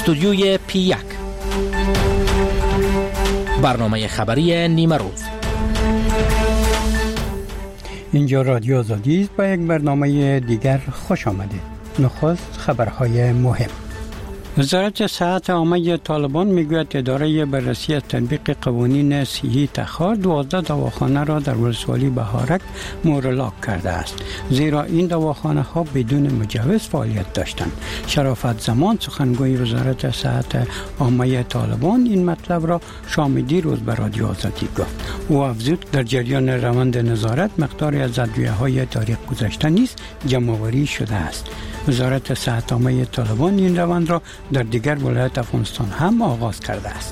استودیوی P1 برنامه خبری نیمه روز. اینجا رادیو آزادی است. با یک برنامه دیگر خوش آمدید. نخست خبرهای مهم. وزارت صحت عامه طالبان میگوید اداره بررسی از تطبیق قوانین صحی تخار 12 دواخانه را در ولسوالی بهارک مورلاک کرده است، زیرا این دواخانه ها بدون مجوز فعالیت داشتند. شرافت زمان سخنگوی وزارت صحت عامه طالبان این مطلب را شام دیروز به رادیو آزادی گفت. او افزود در جریان روند نظارت مقداری از ادویه‌های تاریخ گذشته نیز جمع‌آوری شده است. وزارت صحت عامه طالبان این روند را در دیگر ولایات افغانستان هم آغاز کرده است.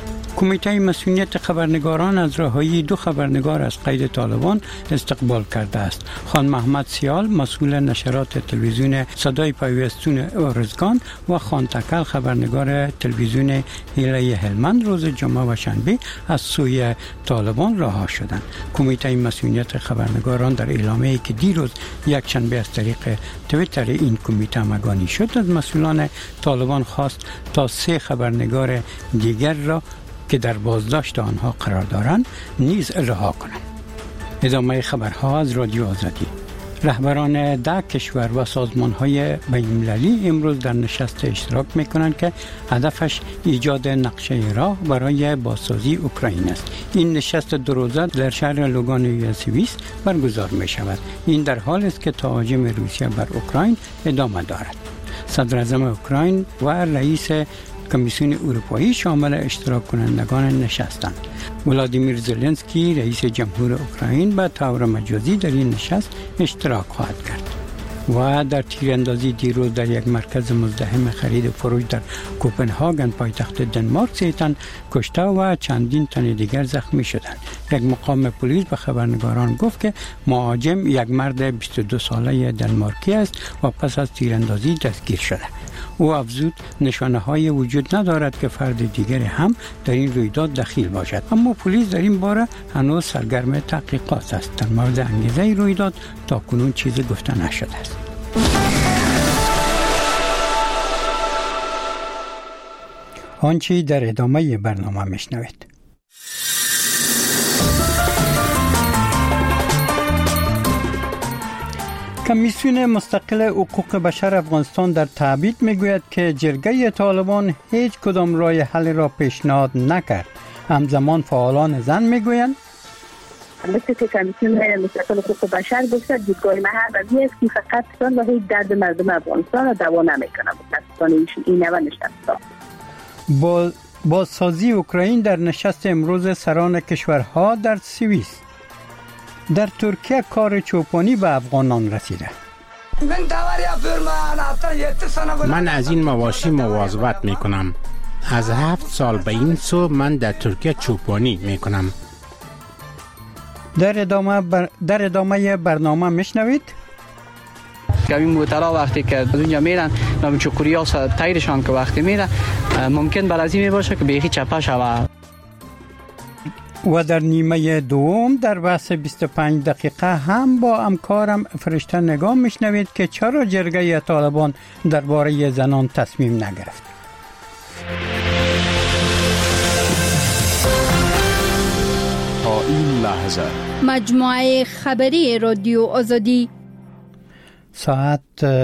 کمیته مسئولیت خبرنگاران از رهایی 2 خبرنگار از قید طالبان استقبال کرده است. خان محمد سیال مسئول نشرات تلویزیون صدای پیوستون ارزگان و خان تکل خبرنگار تلویزیون هیله هلمند روز جمعه و شنبه از سوی طالبان رها شدند. کمیته مسئولیت خبرنگاران در اعلامیه‌ای که دیروز یک شنبه از طریق توییتر این کمیته مگانی شد از مسئولان طالبان خواست تا 3 خبرنگار دیگر را که در بازداشت آنها قرار دارند نیز رها کنند. ادامه خبرها از رادیو آزادی. رهبران 10 کشور و سازمان‌های بین‌المللی امروز در نشست اشتراک می‌کنند که هدفش ایجاد نقشه راه برای بازسازی اوکراین است. این نشست 2 روزه در شهر لوگان سوئیس برگزار می‌شود. این در حالی است که تهاجم روسیه بر اوکراین ادامه دارد. صدر اعظم اوکراین و رئیس کمیسیون اروپایی شامل اشتراک کنندگان نشستند. ولادیمیر زلنسکی رئیس جمهور اوکراین به طور مجازی در این نشست اشتراک خواهد کرد. و در تیراندازی دیروز در یک مرکز مزدحم خرید و فروش در کوپنهاگن پایتخت دنمارک 3 تن کشته و چندین تن دیگر زخمی شدند. یک مقام پلیس به خبرنگاران گفت که مهاجم یک مرد 22 ساله دنمارکی است و پس از تیراندازی دستگیر شده. او افزود نشانه‌های وجود ندارد که فرد دیگری هم در این رویداد دخیل باشد، اما پلیس در این باره هنوز سرگرم تحقیقات است. در مورد انگیزه رویداد تاکنون چیزی گفته نشده است. آنچه در ادامه برنامه میشنوید. کمیسیون مستقل حقوق بشر افغانستان در تبعید میگوید که جرگه طالبان هیچ کدام راه حل را پیشنهاد نکرد. همزمان فعالان زن میگویند مثل که کمیسیون مستقل حقوق بشر گفته دیدگاه محوری است که فقط و هیچ درد مردم افغانستان را دوا نمیکنه. متاسفانه این نوع نشست بازسازی اوکراین در نشست امروز سران کشورها در سوئیس. در ترکیه کار چوپانی به افغانان رسیده. من از این مواشی مواظبت می کنم. از 7 سال به این سو من در ترکیه چوپانی می کنم. در ادامه برنامه میشنوید این موترها وقتی که از اونجا میرن نام چوکوری ها تایرشان که وقتی میره ممکن برازی می باشه که بیخی چپه شوه. و در نیمه دوم در بحث 25 دقیقه هم با همکارم فرشته نگاه میشنوید که چرا جرگه طالبان درباره زنان تصمیم نگرفت. تا این لحظه مجموعه خبری رادیو آزادی ساعت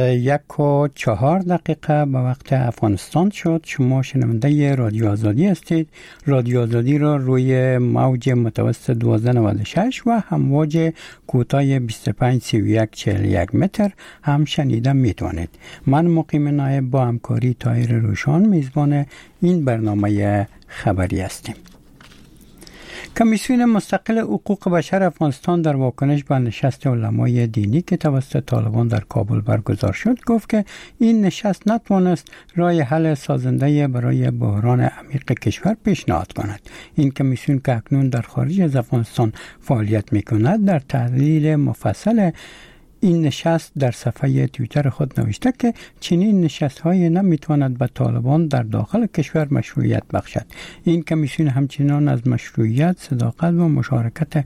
1:04 به وقت افغانستان شد. شما شنونده رادیو آزادی هستید. رادیو آزادی را روی موج متوسط 1296 و همواج کوتاه 253141 متر هم شنیده میتوانید. من مقیم نایب با همکاری طاهر روشان میزبان این برنامه خبری هستیم. کمیسیون مستقل حقوق بشر افغانستان در واکنش به نشست علمای دینی که توسط طالبان در کابل برگزار شد گفت که این نشست نتوانست راه حل سازنده برای بحران عمیق کشور پیشنهاد کند. این کمیسیون که اکنون در خارج از افغانستان فعالیت می‌کند در تحلیل مفصل این نشست در صفحه توییتر خود نوشته که چنین نشست‌های نمیتواند به طالبان در داخل کشور مشروعیت بخشد. این کمیسیون همچنان از مشروعیت، صداقت و مشارکت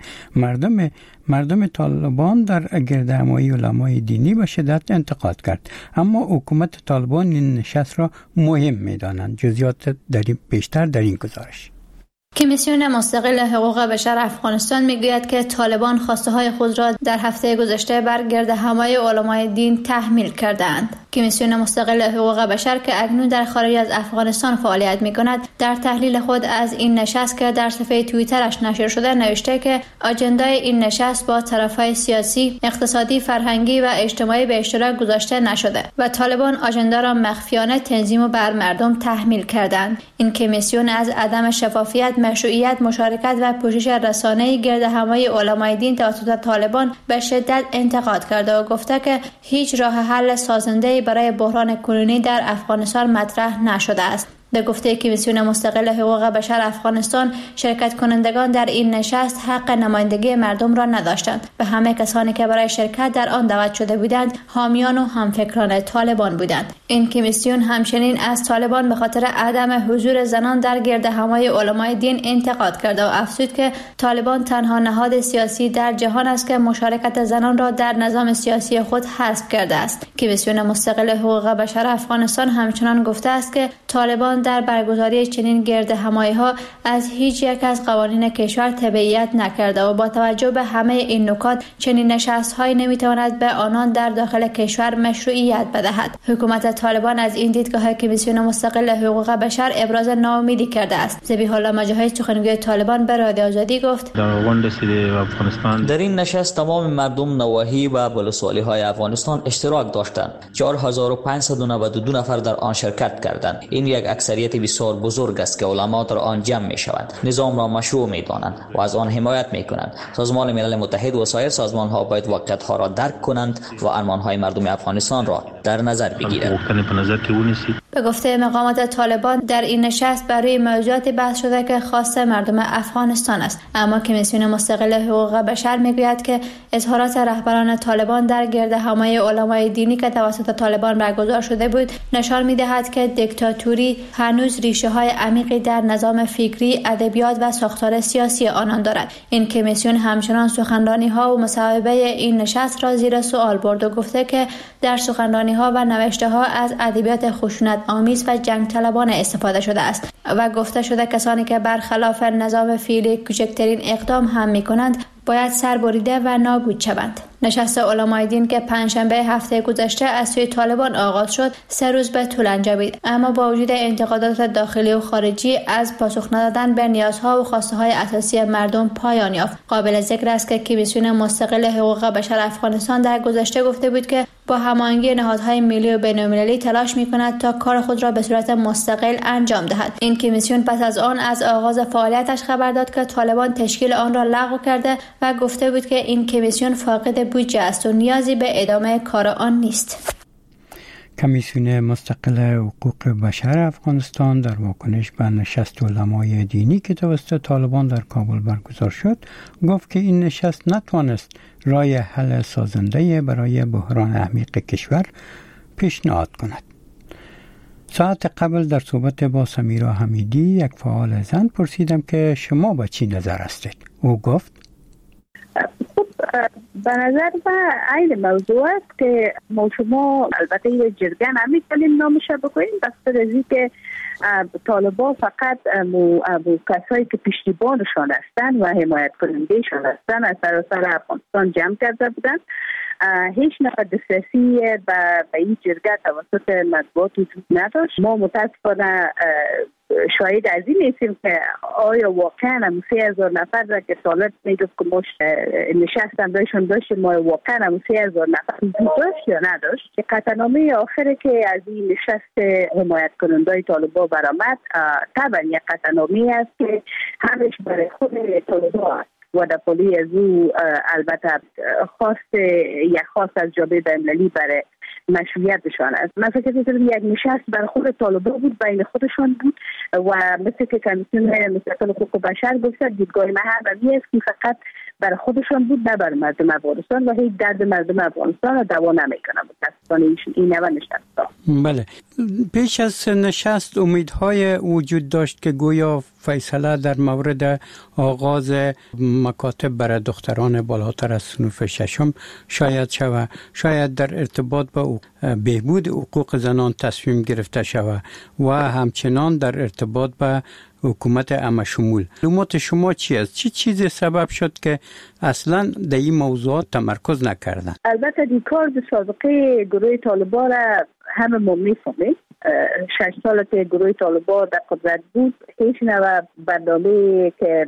مردم طالبان در گردهمایی علمای دینی به شدت انتقاد کرد، اما حکومت طالبان این نشست را مهم می‌دانند. جزئیات بیشتر در این گزارش. کمیسیون مستقل حقوق بشر افغانستان میگوید که طالبان خواسته های خود را در هفته گذشته بر گردهمایی علمای دین تحمیل کردند. کمیسیون مستقل حقوق بشر که اکنون در خارج از افغانستان فعالیت میکند، در تحلیل خود از این نشست که در صفحه توییترش نشر شده نوشته که آجندای این نشست با طرفهای سیاسی، اقتصادی، فرهنگی و اجتماعی به اشتراک گذاشته نشده و طالبان آجندا را مخفیانه تنظیم و بر مردم تحمیل کردند. این کمیسیون از عدم شفافیت، مشروعیت، مشارکت و پوشش رسانه‌ای گردهمایی علمای دین توسط طالبان به شدت انتقاد کرده و گفته که هیچ راه حل سازنده‌ای برای بحران کنونی در افغانستان مطرح نشده است. به گفته کمیسیون مستقل حقوق بشر افغانستان، شرکت کنندگان در این نشست حق نمایندگی مردم را نداشتند و همه کسانی که برای شرکت در آن دعوت شده بودند حامیان و همفکران طالبان بودند. این کمیسیون همچنین از طالبان به خاطر عدم حضور زنان در گردهمایی علمای دین انتقاد کرده و افزود که طالبان تنها نهاد سیاسی در جهان است که مشارکت زنان را در نظام سیاسی خود حذف کرده است. کمیسیون مستقل حقوق بشر افغانستان همچنان گفته است که طالبان در برگزاری چنین گردهمایی‌ها از هیچ یک از قوانین کشور تبعیت نکرده و با توجه به همه این نکات چنین نشست‌هایی نمی‌تواند به آنان در داخل کشور مشروعیت بدهد. حکومت طالبان از این دیدگاه کمیسیون مستقل حقوق بشر ابراز ناامیدی کرده است. ذبیح الله مجاهد، سخنگوی طالبان، به رادیو آزادی گفت: در این نشست تمام مردم نواحی و ولسوالی‌های افغانستان اشتراک داشتند. 4592 نفر در آن شرکت کردند. این یک اکثریت بسیار بزرگ است که علما در آن جمع می شوند، نظام را مشروع می دانند و از آن حمایت می کنند. سازمان ملل متحد و سایر سازمان ها باید واقعیت ها را درک کنند و ارمان های مردم افغانستان را در نظر بگیرند. به گفته مقامات طالبان، در این نشست برای موضوعات بحث شده که خاص مردم افغانستان است، اما کمیسیون مستقل حقوق بشر میگوید که اظهارات رهبران طالبان در گردهمایی علمای دینی که توسط طالبان برگزار شده بود نشان می‌دهد که دیکتاتوری هنوز ریشه های عمیقی در نظام فکری، ادبیات و ساختار سیاسی آنان دارد. این کمیسیون همچنان سخنرانی ها و مصاحبه این نشست را زیر سوال برد و گفته که در سخنرانی ها و نوشته ها از ادبیات خشونت آمیز و جنگ طلبانه استفاده شده است و گفته شده کسانی که برخلاف نظام فعلی کوچکترین اقدام هم می‌کنند باید سربریده و نابود شوند. نشست علمای دین که پنجشنبه هفته گذشته از سوی طالبان آغاز شد 3 روز به طول انجامید، اما با وجود انتقادات داخلی و خارجی از پاسخ ندادن به نیازها و خواسته‌های اساسی مردم پایان یافت. قابل ذکر است که کمیسیون مستقل حقوق بشر افغانستان در گذشته گفته بود که با هماهنگی نهادهای ملی و بین‌المللی تلاش می‌کند تا کار خود را به صورت مستقل انجام دهد. این کمیسیون پس از آن از آغاز فعالیتش خبر داد که طالبان تشکیل آن را لغو کرده و گفته بود که این کمیسیون فاقد بودجه است و نیازی به ادامه کار آن نیست. کمیسیون مستقل حقوق بشر افغانستان در واکنش به نشست علمای دینی که توسط طالبان در کابل برگزار شد گفت که این نشست نتوانست راه حل سازنده برای بحران عمیق کشور پیشنهاد کند. ساعت قبل در صحبت با سمیرا حمیدی، یک فعال زن، پرسیدم که شما با چی نظر هستید؟ او گفت: به نظر من این موضوع است که ما شما البته یه جرگه نمی‌کنیم نامش بکنیم، بس رزی که طالبان فقط کسایی که پشتیبانشان هستند و حمایت کنندهشان هستند از سراسر افغانستان جمع کرده بودند. هیچ نوع دسترسی به این جرگه توسط مطبوعات وجود نداشت. ما متاسفانه شاهد از این نیستیم که آیا واقعا هم 3000 نفر را که طالب میگفت که ما نشستن بهشون داشتیم، ما واقعا هم 3000 نفر وجود داشت یا نداشت. که قطعنامه آخری که از این نشست حمایت کننده طالبان برآمد طبعا یک قطعنامه است که همش برای خود طالبان است و در پالی از او البته خواست از جامعه بین‌المللی برای مشروعیتشان است. من فکر می‌کنم یک نشست برای خود طالبان بود، بین خودشان بود و مثل که کمیسیون مستقل حقوق بشر گفت دیدگاه من هم است که فقط برای خودشان بود نه برای مردم افغانستان و هیچ درد مردم افغانستان را دوا نمیکنه. متاسفانه این نوع نشست. بله، پیش از نشست امیدهای وجود داشت که گویا فیصله در مورد آغاز مکاتب برای دختران بالاتر از صنف ششم شاید شود، شاید در ارتباط با بهبود حقوق زنان تصمیم گرفته شود و همچنان در ارتباط با حکومت عامه‌شمول. معلومات شما چی است؟ چی چیزی سبب شد که اصلا در این موضوعات تمرکز نکردن؟ البته دیکار به سابقه گروه طالبان را همه ما میفهمیم. 6 سال که گروه طالبان در قدرت بود هیچ نوع برنامه که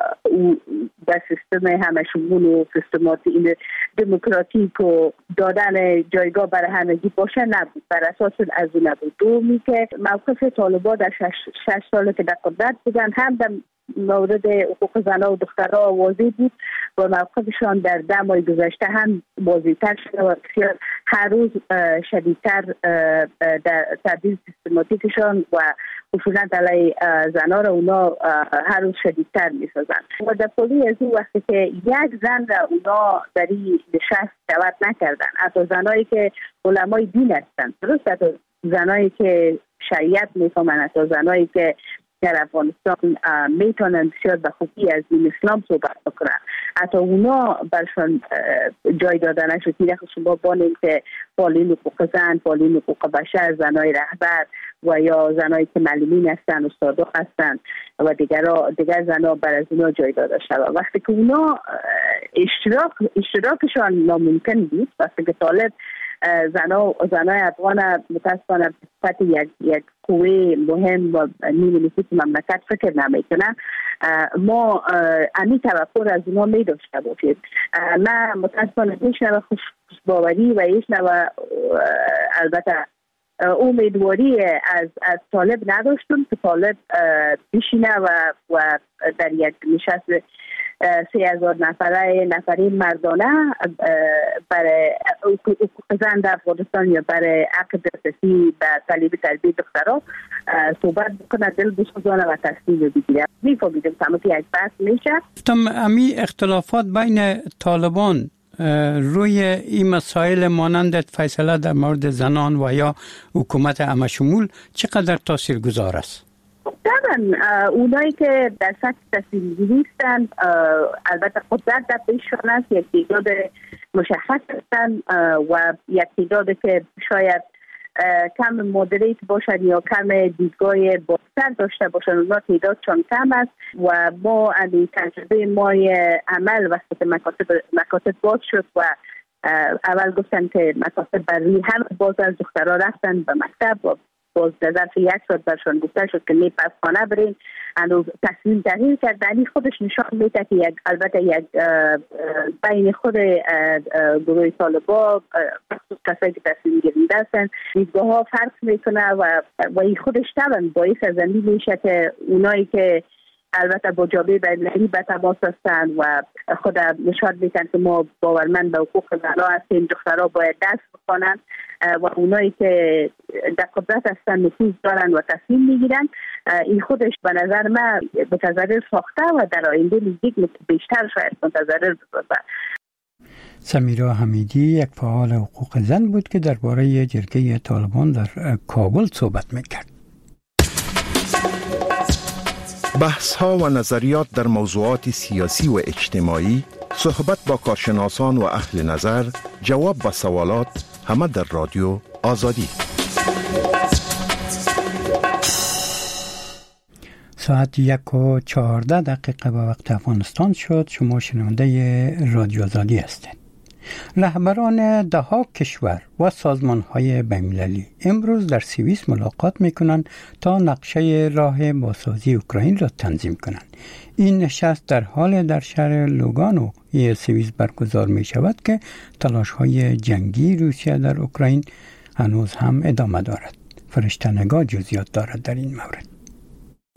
در سیستم همه‌شمول و سیستماتی دموکراتیک و دادن جایگاه برای همگی باشه نبود. بر اساس از اون نبود. دومی که موقف طالبان در 6 سال که در قدرت بودن هم در مورد حقوق زنان و دخترها واضح بود و موقفشان در 10 ماه گذشته هم واضح‌تر شده و بسیار هر روز شدیدتر در تبدیل سیستماتیکشان و خشونت علیه زنان را اونا هر روز شدیدتر می‌سازن و در پولی از این وقتی که یک زن را اونا در این نشست دعوت نکردن، حتی زنایی که علمای دین هستند، درست حتی زنایی که شریعت میفهمن، حتی زنایی که در افغانستان میتونن بسیار به خوبی از دین اسلام صحبت بکنن، حتی اونا برشان جای دادن نشد. شما بانیم که فعالین حقوق زن، فعالین حقوق بشر، زنای رهبر و یا زنایی که معلمین هستن، استادا هستن و دیگر زنا بر از اونا جای داده شد. وقتی که اونا اشتراکشان ناممکن بود، وقتی که طالب زنای افغان متاسفانه صفت یک قوه مهم و نیمه نفوس مملکت فکر نمیکنه، ما امی توقع از اونا می داشته باشید. نه متاسفانه هیچ نوع خوشباوری و هیچ نوع البته امیدواری از طالب نداشتم که طالب بشینه و در یک نشست 3000 نفره مردانه برای حقوق زن در افغانستان یا برای حق دسترسی به تعلیم تربیت دخترها صحبت بکنه، دل بسوزانه و تصمیم بگیره. میفهمیدم که یک بحث میشه. امی اختلافات بین طالبان روی این مسائل مانند فیصله در مورد زنان و یا حکومت عامه‌شمول چقدر تاثیرگذار است؟ طبعا اونایی که در سطح تصمیم‌گیری هستند البته قدرت در پیششان است، یک تعداد مشخص هستند و یک تعداد که شاید کم مدریت باشد یا کم دیدگاه بازتر داشته باشد، اونا تعدادشان کم است و ما از تجربه مای عمل وقتی که مکاتب باز شد و اول گفتن که مکاتب برای همه باز از دخترها رفتن به مکتب و باز در ظرف 1 ساعت برشان گفته شد که پس خانه برین، هنوز تصمیم تغییر کرد. یعنی خودش نشان میده که البته یک بین خود گروه طالبان خصوص کسایی که تصمیم گیرنده هستن دیدگاه ها فرق میکنه و این خودش طبعا باعث از این میشه که اونایی که البته با جامعه بین‌المللی به تماس هستند و خود نشان میدن که ما باورمند به حقوق زنان هستیم، دخترها باید درس بخوانند و اونایی که در قدرت هستن نفوذ دارن و تصمیم میگیرن، این خودش به نظر من متضرر ساخته و در آینده نزدیک بیشتر شاید متضرر بسازه. سمیرا حمیدی یک فعال حقوق زن بود که درباره جرگه طالبان در کابل صحبت میکرد. بحث ها و نظریات در موضوعات سیاسی و اجتماعی، صحبت با کارشناسان و اهل نظر، جواب به سوالات، همه در رادیو آزادی. ساعت 1:14 به وقت افغانستان شد. شما شنونده رادیو آزادی هستید. رهبران 10 کشور و سازمان‌های بین‌المللی امروز در سوئیس ملاقات می‌کنند تا نقشه راه بازسازی اوکراین را تنظیم کنند. این نشست در حال در شهر لوگانو سوئیس برگزار می‌شود که تلاش‌های جنگی روسیه در اوکراین هنوز هم ادامه دارد. فرشته نگاه جزئیات دارد در این مورد.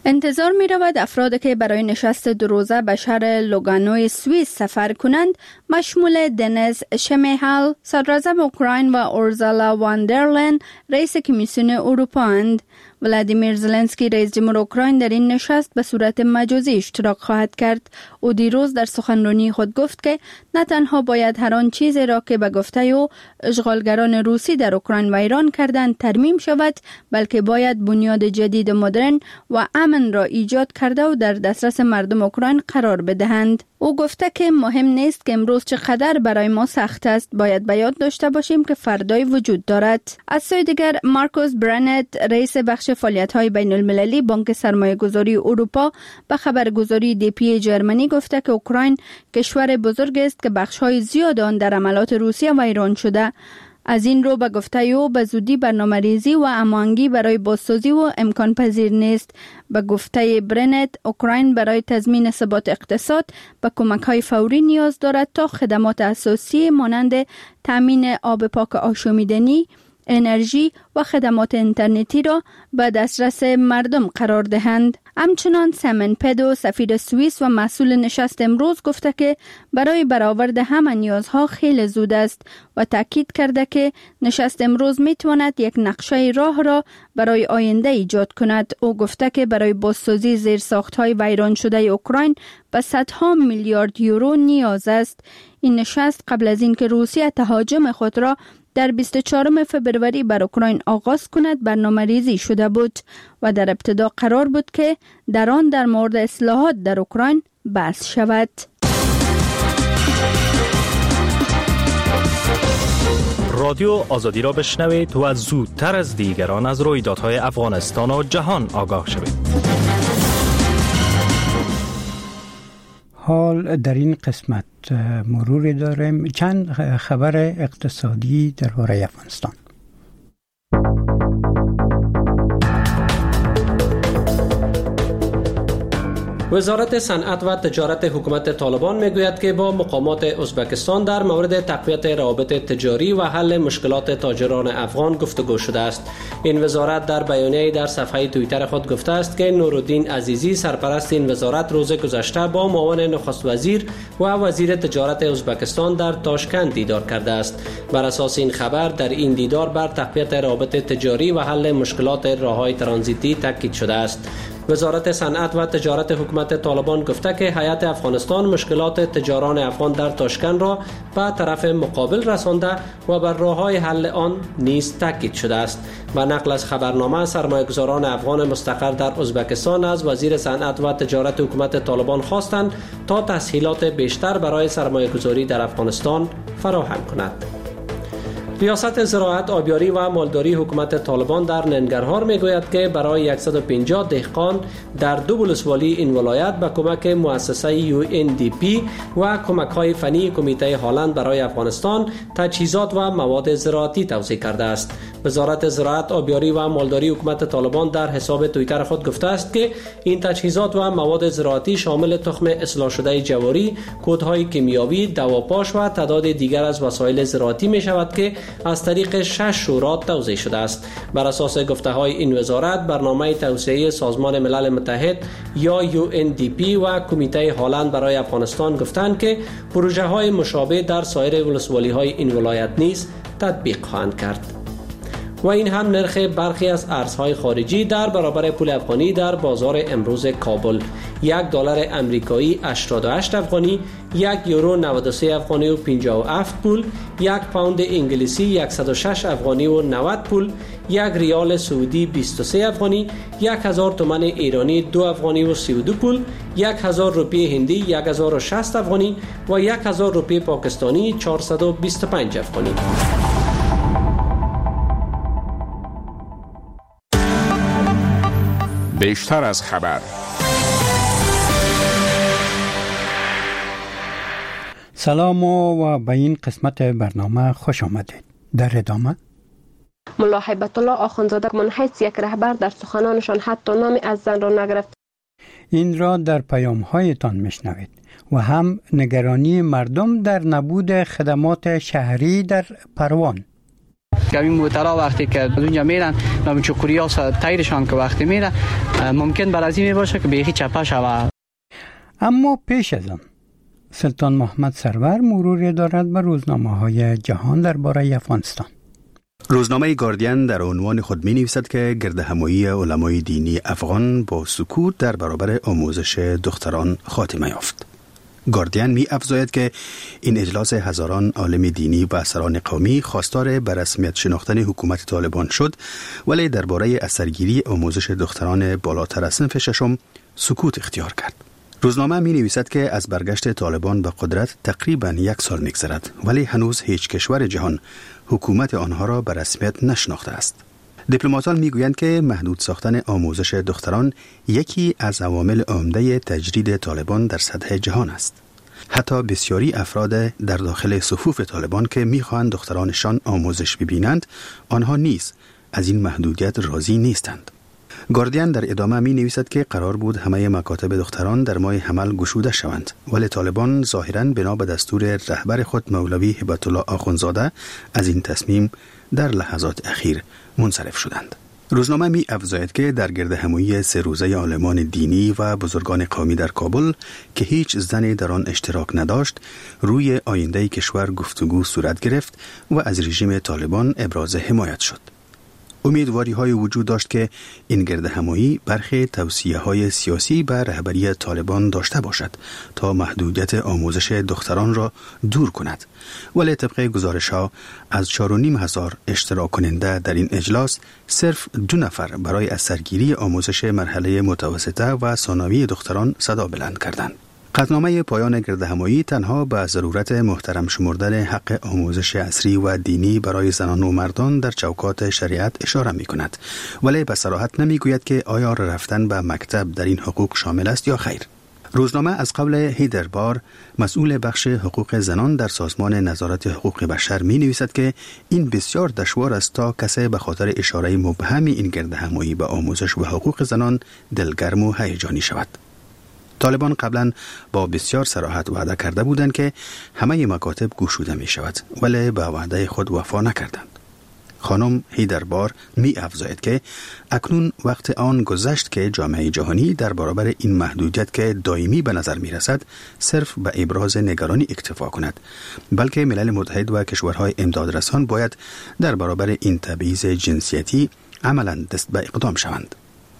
انتظار می رود افرادی که برای نشست 2 روزه به شهر لوگانوی سوئیس سفر کنند مشمول دنیز شمیهال صدراعظم اوکراین و اورزالا واندرلن رئیس کمیسیون اروپا اند. ولادیمیر زلنسکی رئیس جمهور اوکراین در این نشست به صورت مجازی اشتراک خواهد کرد. او دیروز در سخنرانی خود گفت که نه تنها باید هر آن چیزی را که به گفته او اشغالگران روسی در اوکراین و ایران کردند ترمیم شود، بلکه باید بنیاد جدید مدرن و امن را ایجاد کرده و در دسترس مردم اوکراین قرار بدهند. او گفته که مهم نیست که امروز چقدر برای ما سخت است، باید به یاد داشته باشیم که فردای وجود دارد. از سوی دیگر مارکوس برنت رئیس بخش فعالیت‌های بین‌المللی بانک سرمایه‌گذاری اروپا به خبرگزاری دی.پی جرمنی گفته که اوکراین کشور بزرگ است که بخش‌های زیاد آن در عملات روسیه و ایران شده. از این رو به گفته او به زودی برنامه‌ریزی و هماهنگی برای بازسازی و امکان پذیر نیست. به گفته برنت اوکراین برای تضمین ثبات اقتصاد به کمک‌های فوری نیاز دارد تا خدمات اساسی مانند تامین آب پاک آشامیدنی، انرژی و خدمات اینترنتی را به دسترس مردم قرار دهند. همچنان سیمن پدو سفیر سوئیس و مسئول نشست امروز گفته که برای برآورد همه نیازها خیلی زود است و تاکید کرده که نشست امروز میتواند یک نقشه راه را برای آینده ایجاد کند. او گفته که برای بازسازی زیرساخت‌های ویران شده اوکراین به صدها میلیارد یورو نیاز است. این نشست قبل از اینکه روسیه تهاجم خود را در 24 فبروری بر اوکراین آغاز کند برنامه‌ریزی شده بود و در ابتدا قرار بود که در آن در مورد اصلاحات در اوکراین بحث شود. رادیو آزادی را بشنوید و زودتر از دیگران از رویدادهای افغانستان و جهان آگاه شوید. حال در این قسمت مروری داریم چند خبر اقتصادی درباره افغانستان. وزارت صنعت و تجارت حکومت طالبان میگوید که با مقامات ازبکستان در مورد تقویت روابط تجاری و حل مشکلات تاجران افغان گفتگو شده است. این وزارت در بیانیه‌ای در صفحه توییتر خود گفته است که نورالدین عزیزی سرپرست این وزارت روز گذشته با معاون نخست وزیر و وزیر تجارت ازبکستان در تاشکند دیدار کرده است. بر اساس این خبر در این دیدار بر تقویت روابط تجاری و حل مشکلات راه‌های ترانزیتی تاکید شده است. وزارت صنعت و تجارت حکومت طالبان گفته که هیئت افغانستان مشکلات تجاران افغان در تاشکند را به طرف مقابل رسانده و بر راه‌های حل آن نیز تاکید شده است. با نقل از خبرنامه سرمایه‌گذاران افغان مستقر در ازبکستان از وزیر صنعت و تجارت حکومت طالبان خواستند تا تسهیلات بیشتر برای سرمایه‌گذاری در افغانستان فراهم کند. ریاست زراعت، آبیاری و مالداری حکومت طالبان در ننگرهار میگوید که برای 150 دهقان در 2 ولسوالی این ولایت به کمک مؤسسه UNDP و کمک‌های فنی کمیته هالند برای افغانستان تجهیزات و مواد زراعتی توزیع کرده است. وزارت زراعت، آبیاری و مالداری حکومت طالبان در حساب توییتر خود گفته است که این تجهیزات و مواد زراعتی شامل تخم اصلاح شده جواری، کودهای کیمیاوی، دواپاش و تعداد دیگر از وسایل زراعتی می شود که از طریق 6 شورا توزیع شده است. بر اساس گفته‌های این وزارت، برنامه توسعه سازمان ملل متحد یا UNDP و کمیته هالند برای افغانستان گفتند که پروژه‌های مشابه در سایر ولسوالی‌های این ولایت نیز تطبیق خواهند کرد. و این هم نرخ برخی از ارزهای خارجی در برابر پول افغانی در بازار امروز کابل: $1 امریکایی 88 افغانی، €1 93 افغانی و 57 پول، 1 پوند انگلیسی 106 افغانی و 90 پول، 1 ریال سعودی 23 افغانی، 1000 تومان ایرانی 2 افغانی و 32 پول، 1000 روپیه هندی 1060 افغانی و 1000 روپیه پاکستانی 425 افغانی. بیشتر از خبر. سلام و به این قسمت برنامه خوش آمدید. در ادامه ملا هیبت الله آخوندزاده من حیث یک رهبر در سخنانشان حتی نامی از زن را نگرفت. این را در پیام‌هایتان میشنوید و هم نگرانی مردم در نبود خدمات شهری در پروان. این موترها وقتی که از اونجا میرن نام چوکوریا تایرشان که وقتی میره ممکن برازی می باشه که بیخی چپا شود. اما پیش از آن سلطان محمد سرور مروری دارد به روزنامه‌های جهان درباره افغانستان. روزنامه گاردین در عنوان خود می نویسد که گردهمایی علمای دینی افغان با سکوت در برابر آموزش دختران خاتمه یافت. گاردین می افزاید که این اجلاس هزاران عالم دینی و سران قومی خواستار به رسمیت شناختن حکومت طالبان شد، ولی درباره اثرگیری آموزش دختران بالاتر از صنف ششم سکوت اختیار کرد. روزنامه می نویسد که از برگشت طالبان به قدرت تقریباً 1 سال می‌گذرد، ولی هنوز هیچ کشور جهان حکومت آنها را به رسمیت نشناخته است. دیپلماتان میگویند که محدود ساختن آموزش دختران یکی از عوامل عمده تجرید طالبان در سطح جهان است. حتی بسیاری افراد در داخل صفوف طالبان که میخواهند دخترانشان آموزش ببینند، آنها نیز از این محدودیت راضی نیستند. گاردین در ادامه می نویسد که قرار بود همه مکاتب دختران در ماه حمل گشوده شوند، ولی طالبان ظاهراً بنا به دستور رهبر خود مولوی هبت الله آخوندزاده از این تصمیم در لحظات اخیر منصرف شدند. روزنامه می افزاید که در گردهمایی 3 روزه عالمان دینی و بزرگان قومی در کابل که هیچ زنی در آن اشتراک نداشت، روی آینده کشور گفتگو صورت گرفت و از رژیم طالبان ابراز حمایت شد. امیدواری های وجود داشت که این گردهمایی برخی توصیه های سیاسی به رهبری طالبان داشته باشد تا محدودیت آموزش دختران را دور کند، ولی طبق گزارش ها از 4,500 اشتراک کننده در این اجلاس صرف 2 نفر برای اثرگیری آموزش مرحله متوسطه و ثانوی دختران صدا بلند کردند. قطعنامه پایان گردهمایی تنها به ضرورت محترم شمردن حق آموزش عصری و دینی برای زنان و مردان در چوکات شریعت اشاره می کند، ولی به صراحت نمی گوید که آیا رفتن به مکتب در این حقوق شامل است یا خیر. روزنامه از قول هیدر بار، مسئول بخش حقوق زنان در سازمان نظارت حقوق بشر می نویسد که این بسیار دشوار است تا کسی به خاطر اشاره مبهم این گردهمایی به آموزش و حقوق زنان دلگرم و هیجانی شود. طالبان قبلا با بسیار صراحت وعده کرده بودند که همه مکاتب گشوده می شود، ولی به وعده خود وفا نکردند. خانم هیدربار می افزاید که اکنون وقت آن گذشت که جامعه جهانی در برابر این محدودیت که دائمی به نظر می رسد صرف به ابراز نگرانی اکتفا کند، بلکه ملل متحد و کشورهای امدادرسان باید در برابر این تبعیض جنسیتی عملاً دست به اقدام شوند.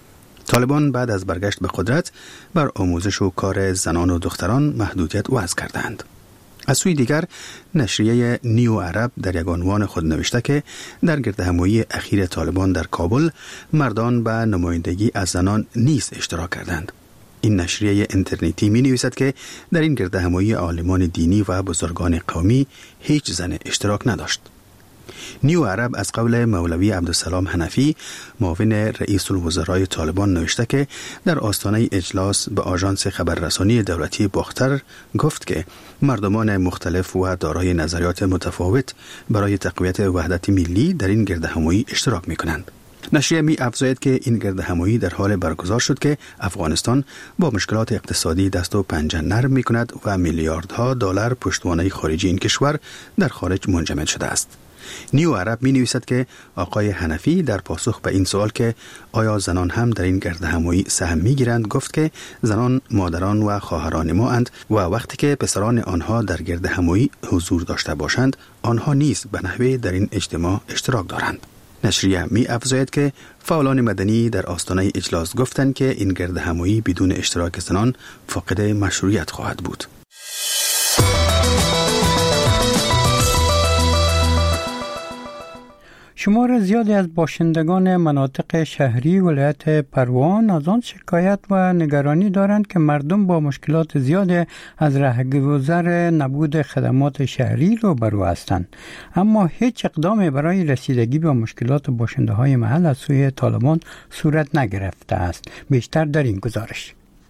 طالبان بعد از برگشت به قدرت بر آموزش و کار زنان و دختران محدودیت وضع کردند. از سوی دیگر نشریه نیو عرب در یک عنوان خود نوشته که در گردهمایی اخیر طالبان در کابل مردان به نمایندگی از زنان نیز اشتراک کردند. این نشریه اینترنتی می نویسد که در این گردهمایی عالمان دینی و بزرگان قومی هیچ زن اشتراک نداشت. نیو عرب از قول مولوی عبدالسلام حنفی معاون رئیس الوزرای طالبان نوشته که در آستانه اجلاس به آژانس خبررسانی دولتی باختر گفت که مردمان مختلف و دارای نظریات متفاوت برای تقویت وحدت ملی در این گردهمایی اشتراک می کنند. نشریه می افزاید که این گردهمایی در حال برگزار شد که افغانستان با مشکلات اقتصادی دست و پنجه نرم می کند و میلیاردها دلار پشتوانه خارجی این کشور در خارج منجمد شده است. نیو عرب می نویسد که آقای حنفی در پاسخ به این سوال که آیا زنان هم در این گردهمایی سهم می گیرند گفت که زنان مادران و خواهران ما اند و وقتی که پسران آنها در گردهمایی حضور داشته باشند آنها نیز به نحوه در این اجتماع اشتراک دارند. نشریه می افزاید که فعالان مدنی در آستانه اجلاس گفتند که این گردهمایی بدون اشتراک زنان فاقد مشروعیت خواهد بود. شمار زیادی از باشندگان مناطق شهری ولایت پروان از آن شکایت و نگرانی دارند که مردم با مشکلات زیادی از رهگذر نبود خدمات شهری روبرو هستند، اما هیچ اقدامی برای رسیدگی به مشکلات باشنده‌های محل از سوی طالبان صورت نگرفته است. بیشتر در این گزارش.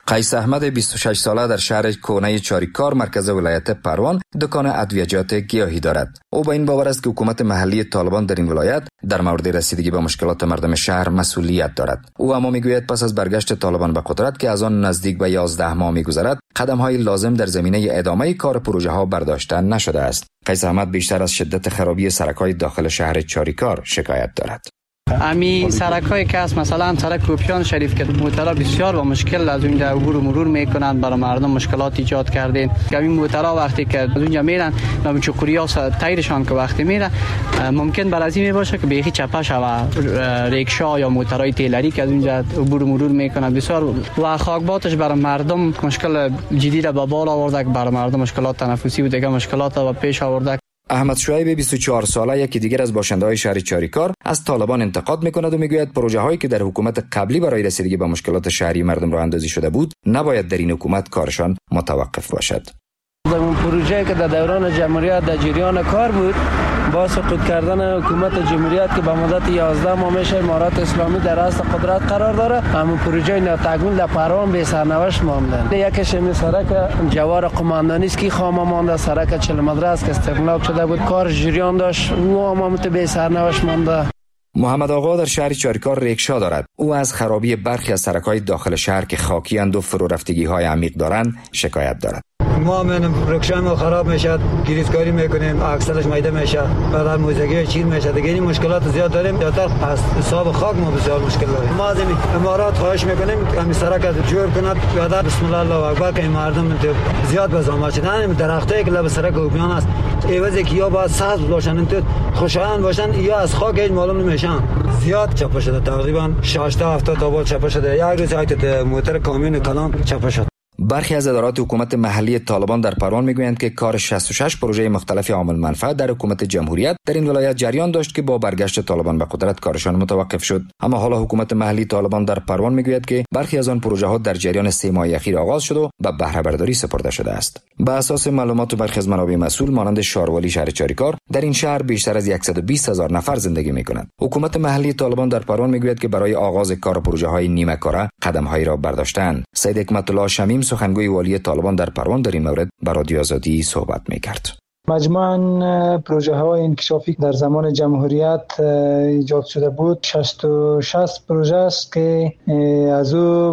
قیس احمد 26 ساله در شهر کونه چاریکار مرکز ولایت پروان دکان ادویجات گیاهی دارد. او با این باور است که حکومت محلی طالبان در این ولایت در مورد رسیدگی به مشکلات مردم شهر مسئولیت دارد. او اما میگوید پس از برگشت طالبان به قدرت که از آن نزدیک به 11 ماه میگذرد، قدم‌های لازم در زمینه ادامه کار پروژه ها برداشته نشده است. قیس احمد بیشتر از شدت خرابی سرک‌های داخل شهر چاریکار شکایت دارد. امی سرک‌های که است، مثلا سرک کوپیان شریف که موترها بسیار با مشکل از اونجا عبور و مرور میکنند، برای مردم مشکلات ایجاد کردین. که این موترها وقتی که از اونجا میرن نام چوکوریا تایرشان که وقتی میره ممکن بر از این باشه که بیخی چپه شوه ریکشا یا موترهای تیلری که از اونجا عبور و مرور میکنند بسیار و خاکباتش برای مردم مشکل جدی را به بال آورده، برای مردم مشکلات تنفسی و دیگه مشکلات را پیش آورده. احمد شعیب 24 ساله یکی دیگر از باشنده‌های شهر چاریکار از طالبان انتقاد می‌کند و میگوید پروژه‌هایی که در حکومت قبلی برای رسیدگی به مشکلات شهری مردم راه اندازی شده بود نباید در این حکومت کارشان متوقف باشد. اون پروژه‌ای که در دوران جمهوریت در جریان کار بود با سقوط کردن حکومت جمهوریت که به مدت 11 ماه میشه امارات اسلامی در راست قدرت قرار داره، همون پروژه ناتکمیل در پروان به سرنوشت مانده. یکیش این سرک جوار قماندانی است که خامه مانده، سرک چلمدره است که استقلال شده بود کار جریان داشت و هم به سرنوشت مانده. محمد آقا در شهر چاریکار ریکشا دارد. او از خرابی برخی از سرک‌های داخل شهر که خاکی اند و فرو رفتگی‌های عمیق دارند شکایت دارد. ما من رکشم خراب میشد، گریزکاری میکنیم، اکسلش میده میشه، بعد موزگی چیر میشه. دیگه این مشکلات زیاد داریم. زیادتر از حساب خاک ما بسیار مشکل داریم. ما از امارات خواهش میکنیم همین سرک جور کند. بعد بسم الله الله اکبر که مردم زیاد بزام شدن درختایی که لب سرک اوپیان است ایوازی که یا با ساز باشن تو خوشایند باشن یا از خاک هیچ معلوم نمیشن. زیاد چپا شده، تقریبا 60 تا 70 تا بار چپا شده. یک روز ایت موتر کامیون کلان چپا شد. برخی از ادارات حکومت محلی طالبان در پروان میگویند که کار 66 پروژه مختلف عامل منفعت در حکومت جمهوریت در این ولایت جریان داشت که با برگشت طالبان به قدرت کارشان متوقف شد. اما حالا حکومت محلی طالبان در پروان میگوید که برخی از آن پروژه ها در جریان 3 ماه اخیر آغاز شد و به بهره برداری سپرده شده است. به اساس معلومات برخی از منابع مسئول مانند شاروالی شهر چاریکار، در این شهر بیشتر از 120,000 نفر زندگی میکنند. حکومت محلی طالبان در پروان میگوید که برای آغاز کار پروژه های نیمه کاره قدم‌هایی را برداشتند. سید حکمت الله شمیم سخنگوی والی طالبان در پروان در این مورد با رادیو آزادی صحبت می‌کرد. مجموعاً پروژه های انکشافی در زمان جمهوریت ایجاد شده بود 66 پروژه است که از او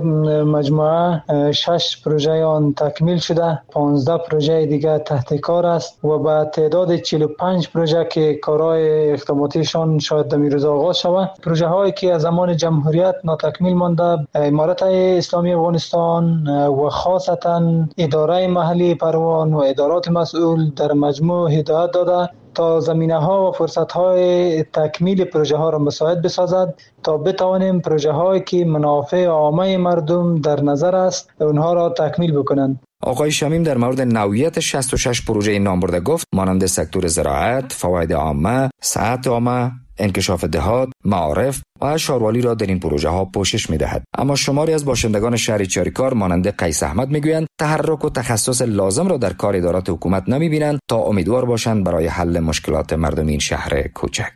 مجموعه 6 پروژه آن تکمیل شده، 15 پروژه دیگر تحت کار است و با تعداد 45 پروژه که کارهای اقداماتیشان شاید در روز آغاز شود. پروژه هایی که از زمان جمهوریت ناتکمیل مانده امارت اسلامی افغانستان و خاصتا اداره محلی پروان و ادارات مسئول در مجموع هدایت داده تا زمینه ها و فرصت های تکمیل پروژه ها را مساعد بسازد تا بتوانیم پروژه هایی که منافع عامه مردم در نظر است اونها را تکمیل بکنند. آقای شمیم در مورد نوعیت 66 پروژه نام برده گفت مانند سکتور زراعت، فواید عامه، صحت عامه، انکشاف دهات، معارف و شاروالی را در این پروژه ها پوشش می دهد. اما شماری از باشندگان شهر چاریکار مانند قیس احمد می گویند تحرک و تخصص لازم را در کار ادارات حکومت نمی بینند تا امیدوار باشند برای حل مشکلات مردم این شهر کوچک.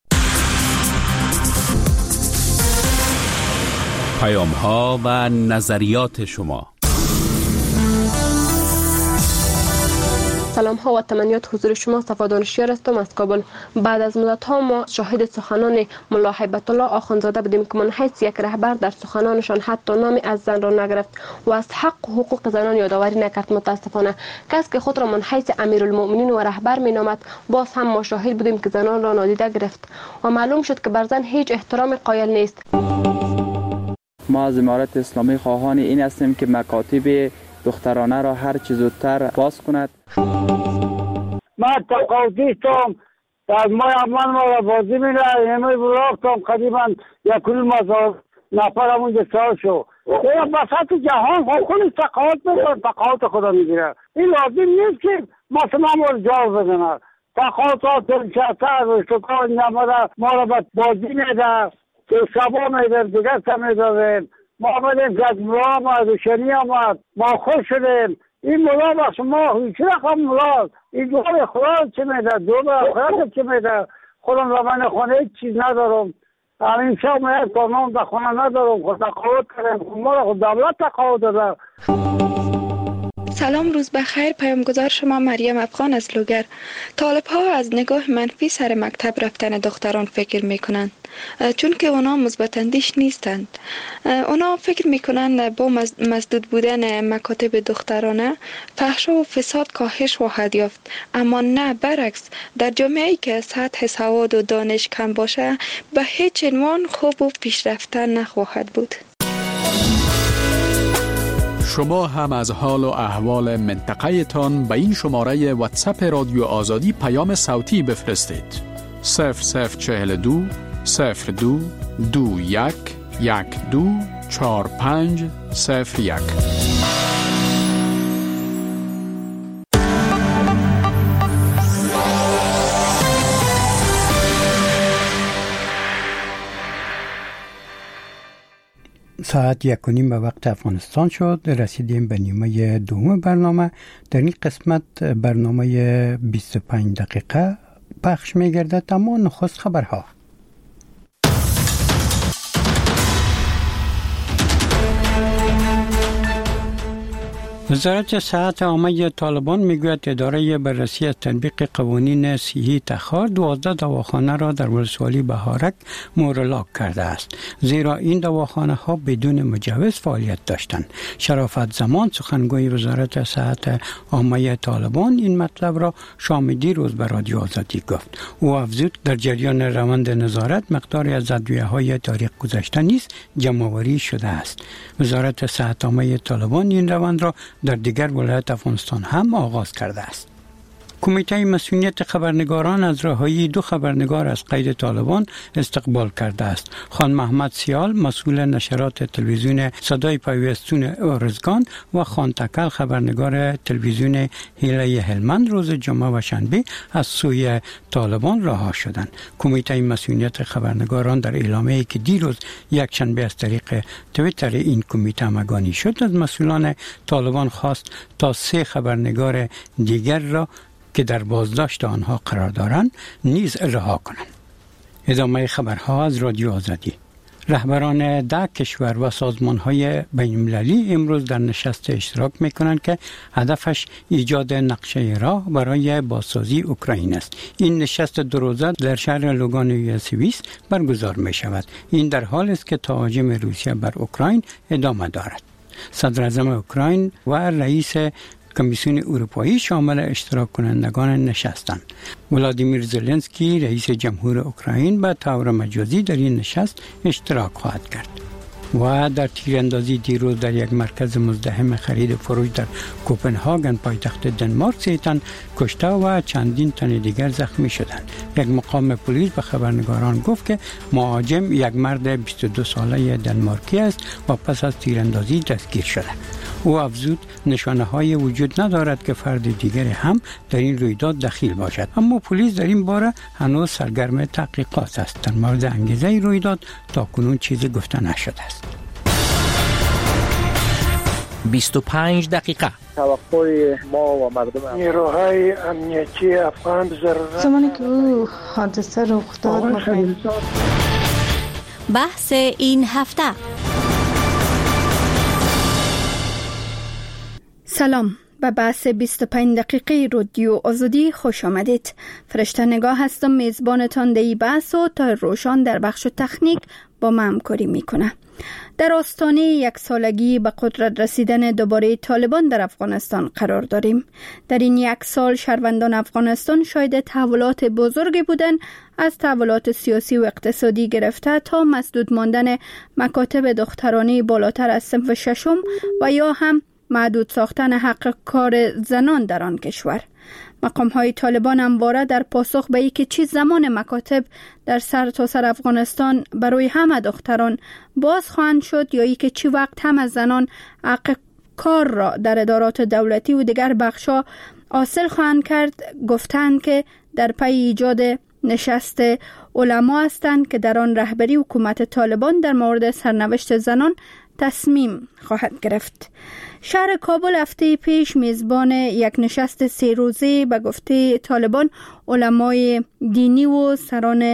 پیام ها و نظریات شما. سلام ها و تمنیات حضور شما. صفا دانشیار هستم از کابل. بعد از مدت ها ما شاهد سخنان ملا هیبت الله آخوندزاده بودیم که من حیث یک رهبر در سخنانشان حتی نامی از زن را نگرفت و از حق و حقوق زنان یادآوری نکرد. متاسفانه کسی که خود را من حیث امیرالمؤمنین و رهبر می نامد باز هم ما شاهد بودیم که زنان را نادیده گرفت و معلوم شد که بر زن هیچ احترام قائل نیست. ما از امارت اسلامی خواهان این هستیم که مکاتب دخترانه را هر چه زودتر باز کند. ما تقاضیستم از ما را بازی میره همه براختم قریبا 1,000 نفر همونجا سال شو یا بساط جهان خودش تقاضی خدا میگیره. این لازم نیست که مثلا ما رو جاو بزنه. تقاضی تلچه‌تر و شکار نماره ما را بازی میده که شبا میده دیگر سمیده ما آمدیم که از ملا آمد و شنی آمد ما خوش شدیم. این ملا بخش ما هیچ رقم ملا این دور خدا چه میده دور خدا چه میده خودم را من خونه هیچ چیز ندارم همین شب ما یک کارنامه در خانه ندارم، خود تقاعد کردم، ما را خود دولت تقاعد داده. سلام، روز بخیر. پیامگذار شما مریم افغان از لوگر. طالب ها از نگاه منفی سر مکتب رفتن دختران فکر میکنند، چون که اونا مثبت اندیش نیستند. اونا فکر میکنند با مسدود بودن مکاتب دخترانه فحشا و فساد کاهش خواهد یافت، اما نه، برعکس. در جامعه‌ای که سطح سواد و دانش کم باشه به هیچ عنوان خوب و پیشرفته نخواهد بود. شما هم از حال و احوال منطقه تان به این شماره واتساپ رادیو آزادی پیام صوتی بفرستید. 0042 02 21 12 45 01. ساعت 1:30 به وقت افغانستان شد. رسیدیم به نیمه دوم برنامه. در این قسمت برنامه 25 دقیقه پخش می گردد، اما نخست خبرها. وزارت صحت عامه طالبان میگوید اداره بررسی از تطبیق قوانین صحی تخار 12 دواخانه را در ولسوالی بهارک مورلاک کرده است، زیرا این دواخانه ها بدون مجوز فعالیت داشتند. شرافت زمان سخنگوی وزارت صحت عامه طالبان این مطلب را شام دیروز به رادیو آزادی گفت. او افزود در جریان روند نظارت مقداری از ادویه‌های تاریخ گذشته نیز جمع‌آوری شده است. وزارت صحت عامه طالبان این روند را در دیگر ولایات افغانستان هم آغاز کرده است. کمیته مسئولیت خبرنگاران از رهایی 2 خبرنگار از قید طالبان استقبال کرده است. خان محمد سیال مسئول نشرات تلویزیون صدای پیوستون ارزگان و خان تکل خبرنگار تلویزیون هیله هلمند روز جمعه و شنبه از سوی طالبان رها شدند. کمیته مسئولیت خبرنگاران در اعلامیه‌ای که دیروز یک شنبه از طریق توییتر این کمیته مگانی شد از مسئولان طالبان خواست تا 3 خبرنگار دیگر را که در بازداشت آنها قرار دارند نیز رها کنند. ادامه خبرها از رادیو آزادی. رهبران 10 کشور و سازمان‌های بین‌المللی امروز در نشست اشتراک می‌کنند که هدفش ایجاد نقشه راه برای بازسازی اوکراین است. این نشست 2 روزه در شهر لوگانوی سوئیس برگزار می‌شود. این در حالی است که تهاجم روسیه بر اوکراین ادامه دارد. صدر اعظم اوکراین و رئیس کمیسیون اروپایی شامل اشتراک کنندگان نشستند. ولادیمیر زلنسکی رئیس جمهور اوکراین به طور مجازی در این نشست اشتراک خواهد کرد. و در تیراندازی دیروز در یک مرکز مزدحم خرید فروش در کوپنهاگن پایتخت دنمارک 3 تن کشته و چندین تن دیگر زخمی شدند. یک مقام پلیس به خبرنگاران گفت که مهاجم یک مرد 22 ساله دنمارکی است و پس از تیراندازی دستگیر شده. او افزود نشانه‌های وجود ندارد که فرد دیگری هم در این رویداد دخیل باشد، اما پلیس در این باره هنوز سرگرم تحقیقات است. در مورد انگیزه رویداد تاکنون چیزی گفته نشده است. 25 دقیقه. توقع ما و مردم نیروهای امنیتی افغان ضرورت زمانی که او حادثه رخ داد بحث این هفته. سلام، به بحث 25 دقیقه رادیو آزادی خوش آمدید. فرشته نگاه هستم، میزبانتان در این بحث و تا روشان در بخش تکنیک با من همکاری میکنه. در آستانه 1 سالگی به قدرت رسیدن دوباره طالبان در افغانستان قرار داریم. در این 1 سال شهروندان افغانستان شاهد تحولات بزرگی بودند، از تحولات سیاسی و اقتصادی گرفته تا مسدود ماندن مکاتب دخترانه بالاتر از صنف 6 و یا هم محدود ساختن حق کار زنان در آن کشور. مقام‌های طالبان همواره در پاسخ به اینکه چه زمان مکاتب در سرتاسر افغانستان برای همه دختران باز خواهند شد یا اینکه چه وقت هم از زنان حق کار را در ادارات دولتی و دیگر بخش‌ها حاصل خواهند کرد، گفتند که در پی ایجاد نشست علما هستند که در آن رهبری حکومت طالبان در مورد سرنوشت زنان تصمیم خواهد گرفت. شهر کابل هفته پیش میزبان یک نشست 3 روزه به گفته طالبان علمای دینی و سران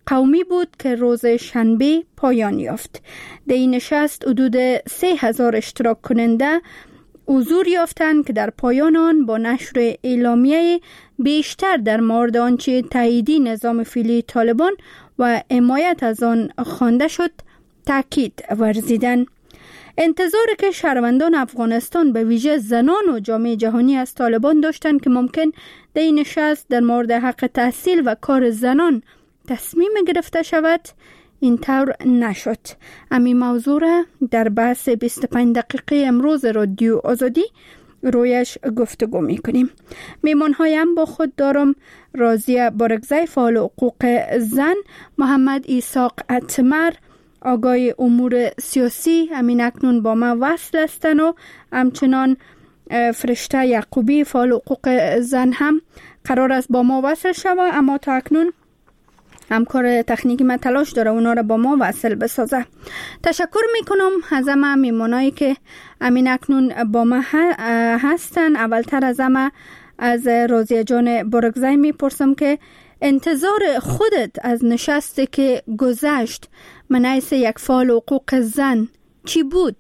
قومی بود که روز شنبه پایان یافت. در این نشست حدود 3000 اشتراک کننده حضور یافتند که در پایان آن با نشر اعلامیه بیشتر در مورد آنچه تاییدی نظام فعلی طالبان و حمایت از آن خوانده شد تاکید ورزیدند. انتظاری که شهروندان افغانستان به ویژه زنان و جامعه جهانی از طالبان داشتند که ممکن در این نشست در مورد حق تحصیل و کار زنان تصمیم گرفته شود این طور نشد. همین موضوع را در بحث 25 دقیقه امروز رادیو آزادی رویش گفتگو میکنیم. میمون هایم با خود دارم راضیه بارگزای فعال حقوق زن، محمد ایساق اتمر آگاه امور سیاسی همین اکنون با ما وصل هستند و همچنان فرشته یعقوبی فعال حقوق زن هم قرار است با ما وصل شود، اما تا اکنون همکار تکنیکی من تلاش داره اونا را با ما وصل بسازه. تشکر میکنم از همه میمونایی که امین اکنون با ما هستن. اولتر از همه از راضیه جان بارگزای میپرسم که انتظار خودت از نشستی که گذشت من حیث یک فعال حقوق زن چی بود؟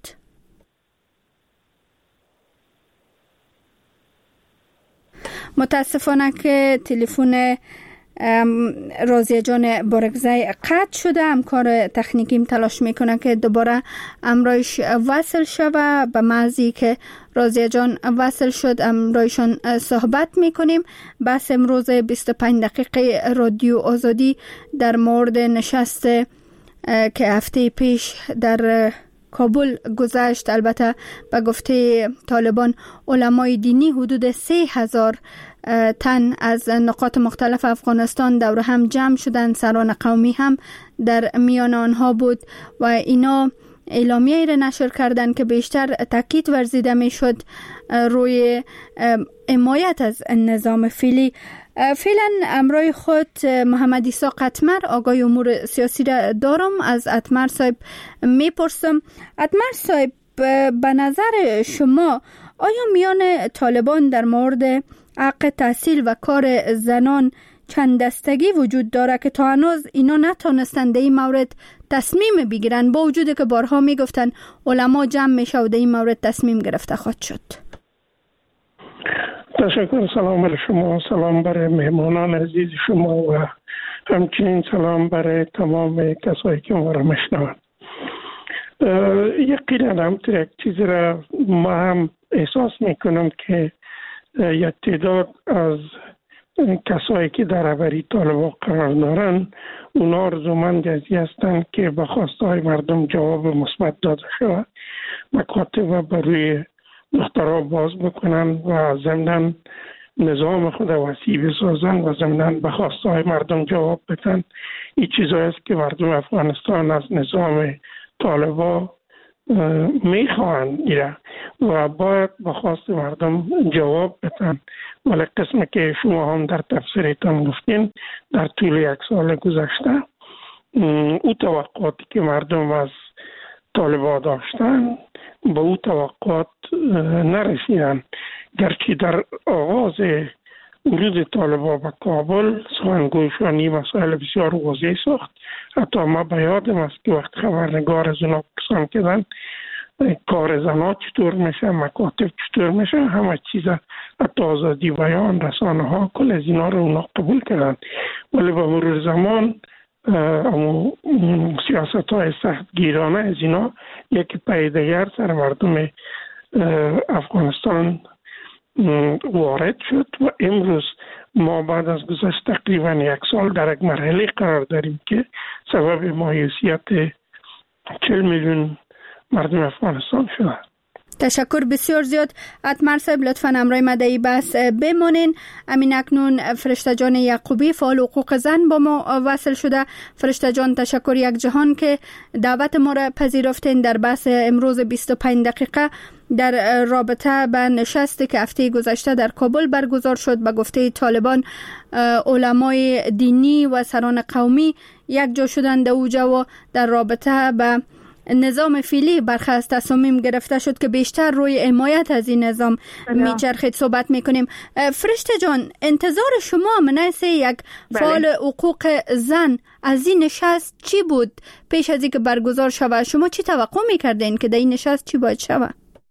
متاسفانه که تلفن راضیه جان بارگزای قطع شده. همکار تکنیکیم تلاش میکنه که دوباره امرایش وصل شوه. به محضی که راضیه جان وصل شد امرایشان صحبت میکنیم. بس امروز 25 دقیقه رادیو آزادی در مورد نشست که هفته پیش در کابل گذشت، البته به گفته طالبان علمای دینی حدود 3000 تن از نقاط مختلف افغانستان دور هم جمع شدند. سران قومی هم در میان آنها بود و اینا اعلامیه‌ای را نشر کردند که بیشتر تاکید ورزیده می شد روی حمایت از نظام فعلی. فعلا امرای خود محمد ایساق اتمر آگاه امور سیاسی را دارم. از اتمر صاحب میپرسم. اتمر صاحب به نظر شما آیا میان طالبان در مورد حق تحصیل و کار زنان چند دستگی وجود داره که تا هنوز اینا نتونستند در این مورد تصمیم بگیرن، با وجودی که بارها میگفتن علما جمع میشه و در این مورد تصمیم گرفته خواهد شد؟ تشکر. سلام بر شما، سلام بر مهمانان عزیز شما و همچنین سلام بر تمام کسایی که ما را میشنوند. یقینا همطور یک چیز را ما هم احساس میکنم که یک تعداد از کسایی که در رهبری طالبان قرار دارن اونا آرزومند ازی هستند که به خواستهای مردم جواب مثبت داده شود، مکاتب بر روی دخترها باز بکنن و ضمناً نظام خود وسیع بسازن و ضمناً به خواستهای مردم جواب بدن. این چیزایی است که مردم افغانستان از نظام طالبان میخواهند و باید به خواست مردم جواب بدن. ولی قسمی که شما هم در تفسیرتان گفتین در طول یک سال گذشته او توقعاتی که مردم از طالبان داشتن به او توقعات نرسیدن. گرچه در آغاز ورود طالبان به کابل سخنگویشان مسائل بسیار واضح ساخت. حتی ما به یادم است که وقت خبرنگار از اونا پرسان کردن کار زنها چطور میشه، مکاتب چطور میشه، همه چیز حتی آزادی بیان، رسانه ها، کل از اینا رو اونا قبول کردن. ولی به مرور زمان سیاست های سخت گیرانه از اینا یکی پی دیگر سر مردم افغانستان وارد شد و امروز ما بعد از گذشت تقریبا یک سال در یک مرحله قرار داریم که سبب مایوسیت 40 میلیون مردم افغانستان شده. تشکر بسیار زیاد. اتمر صاحب لطفاً امرای مدعی بس بمانین. امین اکنون فرشته جان یعقوبی فعال حقوق زن با ما وصل شده. فرشته جان تشکر یک جهان که دعوت ما را پذیرفتین در بحث امروز 25 دقیقه در رابطه به نشستی که هفته گذشته در کابل برگزار شد. به گفته طالبان علمای دینی و سران قومی یک جا شدند در اوجا و در رابطه به نظام فعلی برخی از تصامیم گرفته شد که بیشتر روی حمایت از این نظام میچرخید صحبت میکنیم. فرشته جان، انتظار شما من حیث یک فعال حقوق زن از این نشست چی بود پیش از اینکه برگزار شود؟ شما چی توقع میکردین که در این نشست چی باید شود؟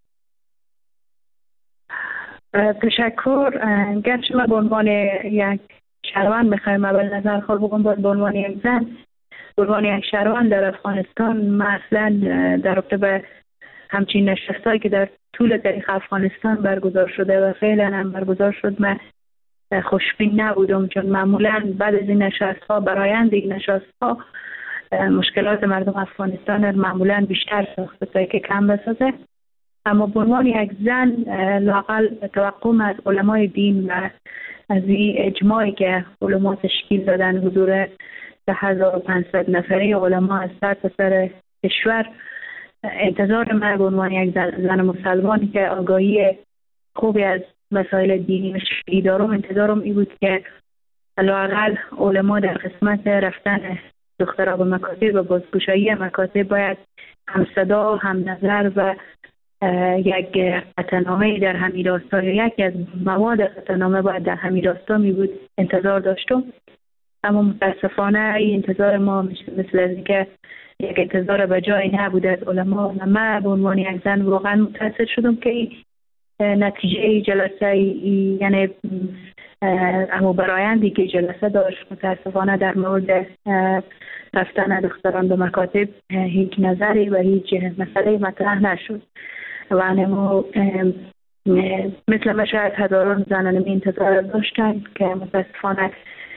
تشکر. گر شما به عنوان یک شهروند میخوایم اول نظر خود بگم، به عنوان یک زن، به عنوان یک شهروند در افغانستان، مثلا در رابطه به همچین نشستایی که در طول تاریخ افغانستان برگزار شده و فعلا هم برگزار شد، من خوشبین نبودم، چون معمولا بعد از این نشست‌ها، برآیند این نشست‌ها، مشکلات مردم افغانستان معمولا بیشتر ساخته تا که کم بسازه. اما به عنوان یک زن لااقل توقعم از علمای دین و از این اجماعی که علما تشکیل دادن، حضور 1500 نفره علما از سر تا سر کشور، انتظار من به عنوان یک زن مسلمانی که آگاهی خوبی از مسائل دینی و شرعی دارم، انتظارم این بود که لااقل علما در قسمت رفتن دخترها به مکاتب و بازگشایی مکاتب باید هم صدا، هم نظر و یک قطعنامه در همین راستا یا یکی از مواد قطعنامه باید در همین راستا می بود انتظار داشتم. اما متاسفانه این انتظار ما مثل از اینکه یک انتظار به جای نبود از علما و من به عنوان یک زن واقعا متأثر شدم که این نتیجه جلسه یعنی اما برایندی که جلسه داشت متاسفانه در مورد رفتن دختران به مکاتب هیچ نظری و هیچ مسئله مطرح نشد و انمو مثل ما شاید هزاران زنان می انتظار داشتن که متاسفانه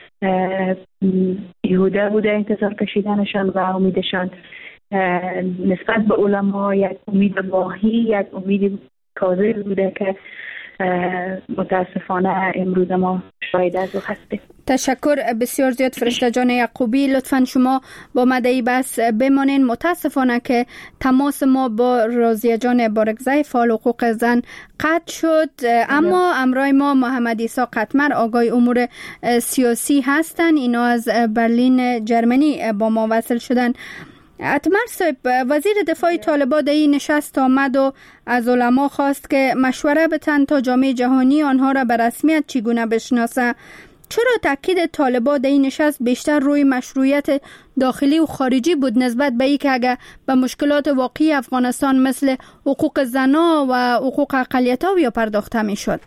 بیهوده بوده انتظار کشیدنشان و امیدشان نسبت به علما یک امید واهی، یک امید کاذب بوده که متاسفانه امروز ما شاهد از او هستیم. تشکر بسیار زیاد فرشته جان یعقوبی. لطفاً شما با مدعی بس بمانین. متاسفانه که تماس ما با راضیه جان بارگزای فعال حقوق زن قطع شد، اما همراه ما محمد عیسی قطمر آگای امور سیاسی هستند. اینا از برلین جرمنی با ما وصل شدن. اتمر صاحب، وزیر دفاع طالبان در این نشست آمد و از علما خواست که مشوره بتن تا جامعه جهانی آنها را به رسمیت چگونه بشناسه. چرا تاکید طالبان در این نشست بیشتر روی مشروعیت داخلی و خارجی بود نسبت به اینکه اگر به مشکلات واقعی افغانستان مثل حقوق زنان و حقوق اقلیت‌ها بیا پرداخته می‌شد؟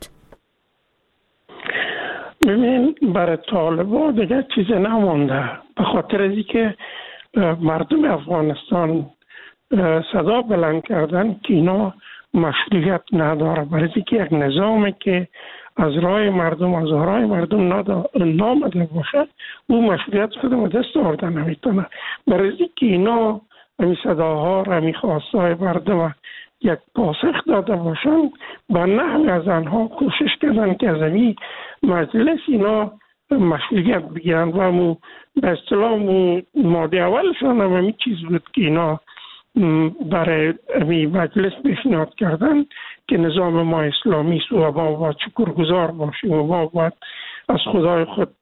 ببین، برای طالبان دیگه چیزی نمونده، به خاطر از اینکه مردم افغانستان صدا بلند کردن که اینا مشروعیت نداره، برای اینکه یک نظامی که از رای مردم، از رای مردم نامده باشه، او مشروعیت خود دست آورده نمیتونه. برای اینکه اینا همی صداها را، همی خواستهای مردم یک پاسخ داده باشن، به نحو از آنها کوشش کردن که از همی مجلس اینا مشروعیت بگیرن و به اصطلاح ماده اولشان هم همی چیز بود که اینا برای همی مجلس پیشنهاد کردن که نظام ما اسلامی است و ما باید شکرگزار باشیم و ما باید از خدای خود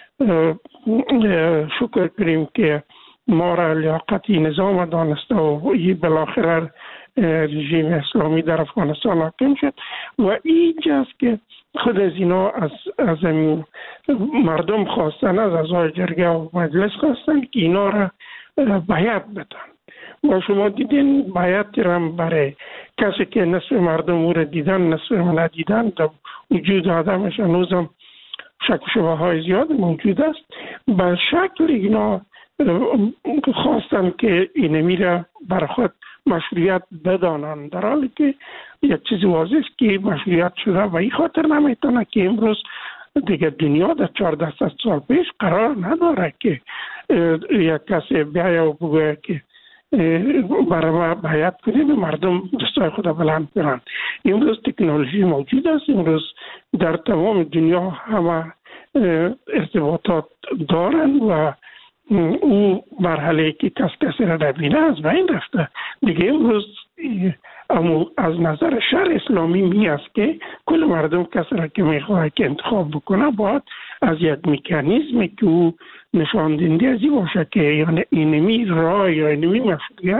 شکر کنیم که ما را لیاقتی نظام دانسته و بالاخره رژیم اسلامی در افغانستان حاکم شد. و اینجاست که خود از اینا از مردم خواستن، از اعضای جرگه و مجلس خواستن که اینا را بیعت بدن. و شما دیدین بیعت را برای کسی که نصف مردم او را دیدن، نصف ندیدن، در وجود آدمش هنوزم شک و شبه های زیاد موجود است. به شکل اینا خواستن که اینمی را بر خود مشروعیت بدانند، در حالی که یک چیز واضح است که مشروعیت شده و این خاطر نمیتونه که امروز دیگه دنیا در 14 سال پیش قرار نداره که یک کسی بیایه و بگویه که برای ما بیعت کنید و مردم دستای خود بلند کنند. امروز تکنولوژی موجود است، امروز در تمام دنیا همه ارتباطات دارند و اون مرحله که کسی را نبینه از بین رفته دیگه. امروز از نظر شرع اسلامی می است که کل مردم کسی را که میخواه که انتخاب بکنه باید از یک مکانیزمی که او نشان دهنده از این باشه که یعنی اینمی رای یا اینمی مشروعیت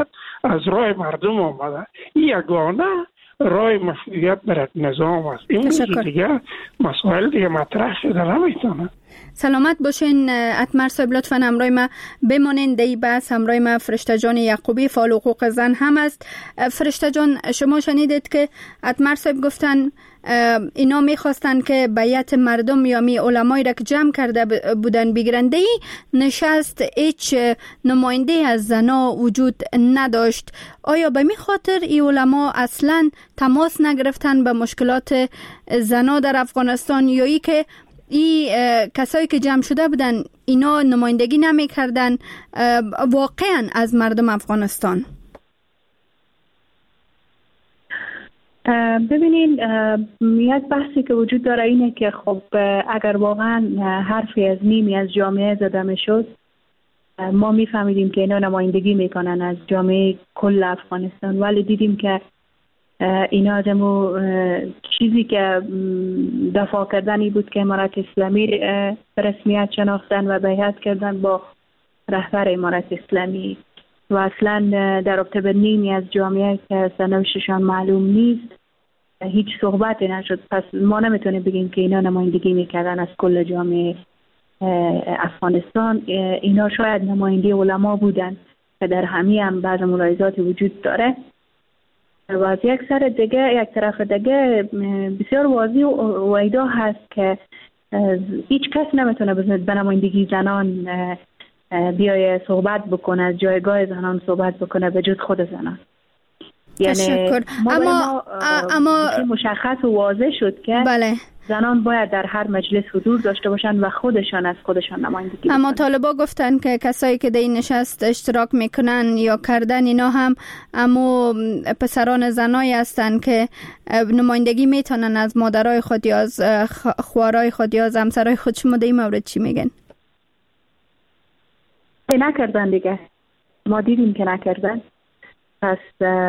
از رای مردم آمده. یگانه رای مشروعیت بر نظام است. این موضوع دیگه مسائل دیگه مطرح شده نمیتونه. سلامت باشین اتمر صاحب، لطفاً همراه ما بمانین. دی بس همراه ما فرشته جان یعقوبی فعال حقوق زن هم است. فرشته جان، شما شنیدید که اتمر صاحب گفتن اینا میخواستن که بیعت مردم یا علمای را که جمع کرده بودن بگیرن. دی نشست هیچ نماینده از زنا وجود نداشت. آیا به می خاطر این علما اصلا تماس نگرفتن به مشکلات زنا در افغانستان، یا ای که کسایی که جمع شده بودن اینا نمایندگی نمی کردن واقعا از مردم افغانستان؟ ببینین، یک بحثی که وجود داره اینه که خب اگر واقعا حرفی از نیمی از جامعه زده میشد، ما میفهمیدیم که اینا نمایندگی میکنن از جامعه کل افغانستان، ولی دیدیم که اینا از چیزی که دفاع کردنی بود که امارت اسلامی رسمیت شناختن و بیعت کردن با رهبر امارت اسلامی و اصلا در رابطه به نیمی از جامعه که سرنوشتشان معلوم نیست هیچ صحبتی نشد. پس ما نمیتونیم بگیم که اینا نمایندگی میکردن از کل جامعه افغانستان. اینا شاید نماینده علما بودن که در همه هم بعض ملاحظات وجود داره و از یک طرف دیگه بسیار واضح و ایدا هست که هیچ کس نمیتونه به نمایندگی زنان بیای صحبت بکنه، از جایگاه زنان صحبت بکنه به جز خود زنان. تشکر. اما مشخص و واضح شد که بله، زنان باید در هر مجلس حضور داشته باشند و خودشان از خودشان نمایندگی اما طالبا گفتن که کسایی که در این نشست اشتراک میکنن یا کردن اینا هم اما پسران زنایی هستن که نمایندگی میتونن از مادرای خود یا از خوارای خود یا از همسرای خود. شما در این مورد چی میگن؟ نکردن دیگه، ما دیدیم که نکردن. پس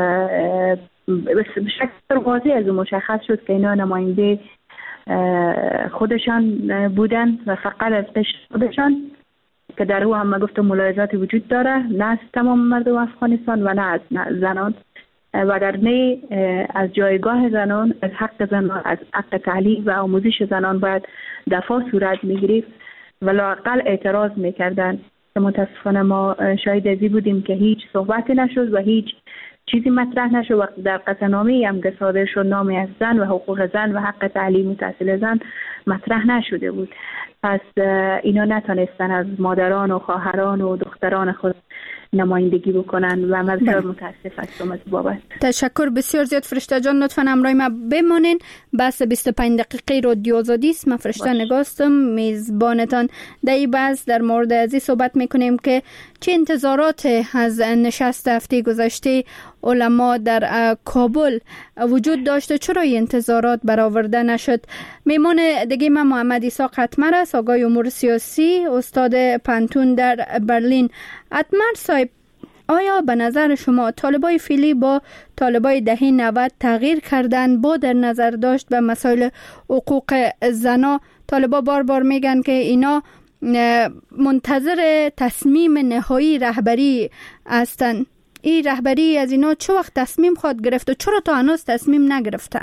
بشکل واضح از مشخص شد که اینا نماینده خودشان بودن و فقط از قشر خودشان، که در او هم گفتم ملاحظاتی وجود داره، نه از تمام مردم افغانستان و نه از زنان و در نی از جایگاه زنان، از حق زنان، از حق تعلیم و آموزش زنان باید دفاع صورت میگرفت و لااقل اعتراض میکردن. متاسفانه ما شاهد ازی بودیم که هیچ صحبتی نشد و هیچ چیزی مطرح نشد و در قطعنامه‌ای هم که صادر شد نامی از زن و حقوق زن و حق تعلیم و تحصیل زن مطرح نشده بود. پس اینا نتونستن از مادران و خواهران و دختران خود نمایندگی بکنن و من بسیار متاسف هستم از بابت. تشکر بسیار زیاد فرشته جان، لطفاً همراه ما بمانین. بحث 25 دقیقه رادیو آزادی است. من فرشته نگاستم میزبانتان. در این بحث در مورد ازی صحبت میکنیم که چه انتظارات از نشست هفته گذشته علما در کابل وجود داشته، چرا این انتظارات برآورده نشد. میمون دیگه من محمد اسحاق اتمر است، آقای امور سیاسی، استاد پانتون در برلین. اتمر صاحب، آیا به نظر شما طالبای فعلی با طالبای دهه 90 تغییر کردن با در نظر داشت به مسائل حقوق زنا؟ طالبا بار بار میگن که اینا منتظر تصمیم نهایی رهبری هستن. این رهبری از اینا چه وقت تصمیم خواهد گرفت و چرا تا هنوز تصمیم نگرفته؟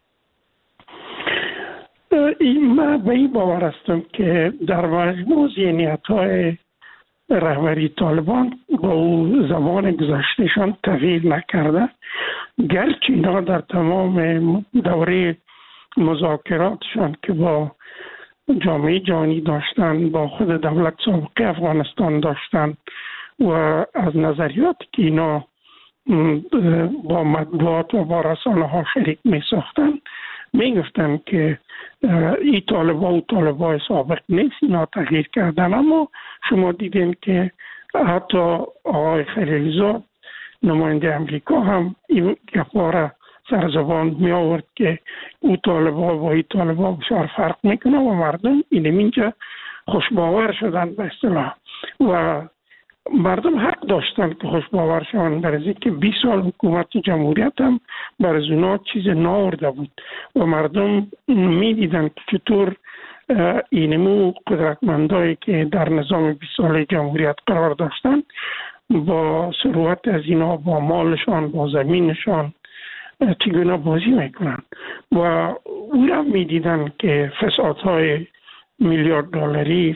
من به این باور هستم که در مجموع ذهنیت‌های رهبری طالبان با زمان گذشتهشان تغییر نکرده، گرچه اینا در تمام دوره مذاکراتشان که با جامعه جهانی داشتن، با خود دولت سابقه افغانستان داشتن و از نظریاتی که اینا با مطبوعات و با رسانه ها شریک می ساختن می گفتن که این طالبا و طالبای سابق نیست، اینا تغییر کردن. اما شما دیدین که حتی آقای خلیلزاد نماینده امریکا هم این گپاره سرزبان می آورد که او طالبا با این طالبا بسیار فرق میکنه و مردم اینجا خوشباور شدن به اصطلاح و مردم حق داشتن که خوشباور شدن در ازی که 20 سال حکومت جمهوریت هم بر از اونا چیز ناورده بود و مردم می دیدن که چطور اینمو قدرتمندایی که در نظام 20 ساله جمهوریت قرار داشتن با ثروت از اینا، با مالشان، با زمینشان چگونه بازی میکنن و او را میدیدن که فسادهای میلیارد دلاری،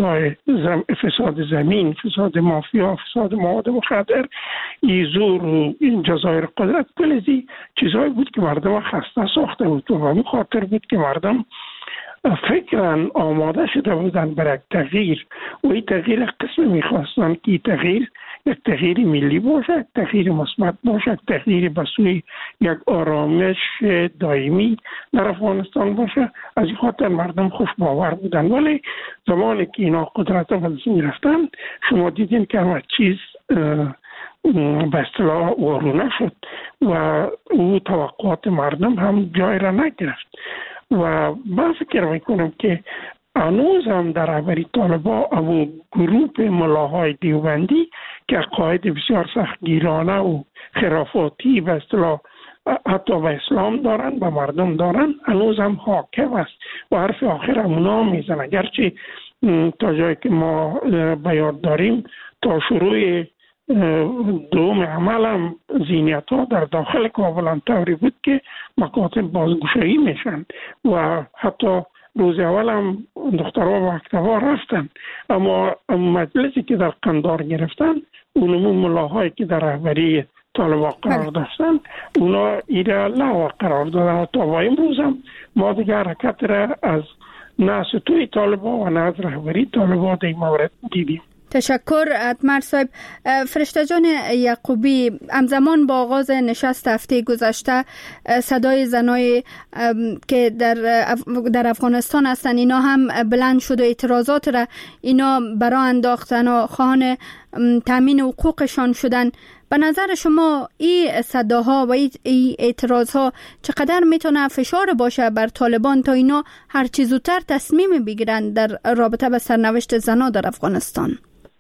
فساد زمین، فساد مافیا، فساد مواد مخدر، زور و جزایر قدرت، کل ازی چیزهایی بود که مردم خسته ساخته بود و به خاطر بود که مردم فکرن آماده شده بودن برای تغییر و این تغییر قسم میخواستن که این تغییر یک تغییر ملی باشه، تغییر مثبت باشه، تغییر به سوی یک آرامش دائمی در افغانستان باشه. از این خاطر مردم خوش باور بودن، ولی زمانی که اینا قدرت به دست میرفتن شما دیدین که همه چیز به اصطلاح وارونه شد و او توقعات مردم هم جای را نگرفت و من فکر میکنم که هنوز هم در رهبری طالبا او گروپ ملاهای دیوبندی که عقاید بسیار سختگیرانه و خرافاتی به اصطلاح حتی به اسلام دارن، به مردم دارن، هنوز هم حاکم است و حرف آخر هم اونا میزن. اگرچه تا جایی که ما به یاد داریم تا شروع دوم عمل هم ذهنیت ها در داخل کابل هم طوری بود که مکاتب بازگشایی میشن و حتی روز اول هم دخترها و مکتبها رفتن، اما مجلسی که در قندار گرفتن اونمون ملاهایی که در رهبری طالبا قرار داشتن اونا ایره لغو قرار دادن و تا با امروز هم ما دیگه حرکت را از نه توی طالبا و نه از رهبری طالبا در این مورد دیدیم. تشکر اتمر صاحب. فرشته جان یعقوبی، همزمان با آغاز نشست هفته گذشته صدای زنای که در افغانستان هستند اینا هم بلند شد و اعتراضات را اینا برای انداختن و خواهان تامین حقوقشان شدن. به نظر شما این صداها و این اعتراضها چقدر میتونه فشار باشه بر طالبان تا اینا هر چه زودتر تصمیم بگیرن در رابطه به سرنوشت زنها در افغانستان؟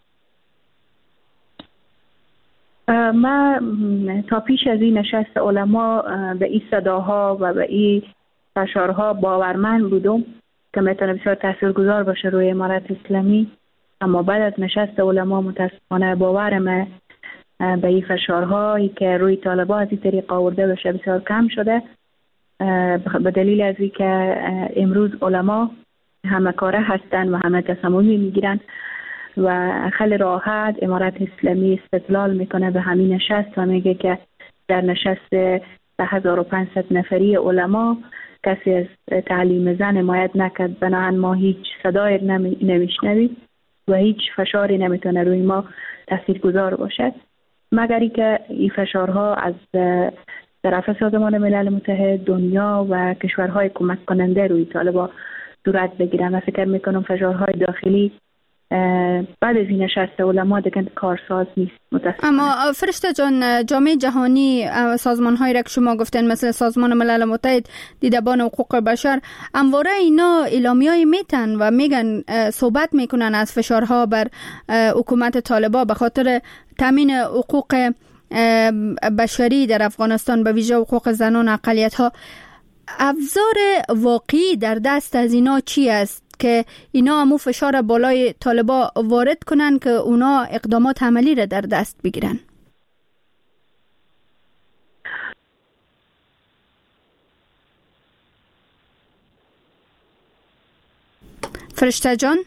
ما تا پیش از این نشست علما به این صداها و به این فشارها باورمند بودم که میتونه بسیار تاثیرگذار باشه روی امارت اسلامی، اما بعد از نشست علما متاسفانه باورم به این فشارهایی که روی طالبان از این طریق آورده بشه بسیار کم شده، به دلیل از این که امروز علما همه کاره هستن و همه تصمیمی میگیرن و خیلی راحت امارت اسلامی استدلال میکنه به همین نشست و میگه که در نشست 1500 نفری علما کسی از تعلیم زن حمایت نکرد، بنابراین ما هیچ صدای نمیشنویم و هیچ فشاری نمیتونه روی ما تاثیرگذار باشد مگر اینکه این فشارها از طرف سازمان ملل متحد، دنیا و کشورهای کمک کننده روی طالبان صورت بگیرن و فکر میکنم فشارهای داخلی بعد از این نشست علما دیگه کارساز نیست. اما فرشته جان، جامعه جهانی، سازمان‌هایی را که شما گفتن مثل سازمان ملل متحد، دیدبان حقوق بشر، همواره اینا اعلامیه‌ای میتن و میگن صحبت میکنن از فشارها بر حکومت طالبان به خاطر تامین حقوق بشری در افغانستان، به ویژه حقوق زنان و اقلیت‌ها. ابزار واقعی در دست از اینا چی است که اینا همو فشار بالای طالبا وارد کنن که اونا اقدامات عملی را در دست بگیرن؟ فرشته جان،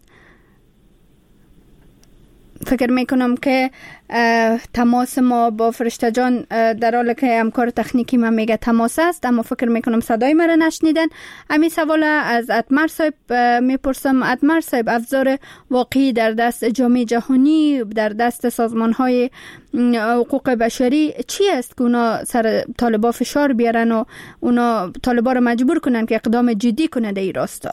فکر میکنم که تماس ما با فرشته جان در حالی که همکار تکنیکی من میگه تماس است، اما فکر میکنم صدای مرا نشنیدن. همین سوال از اتمر صاحب میپرسم. اتمر صاحب، ابزار واقعی در دست جامعه جهانی، در دست سازمان‌های حقوق بشری چی است که اونا سر طالبان فشار بیارن و اونا طالبان رو مجبور کنن که اقدام جدی کنه در این راستا؟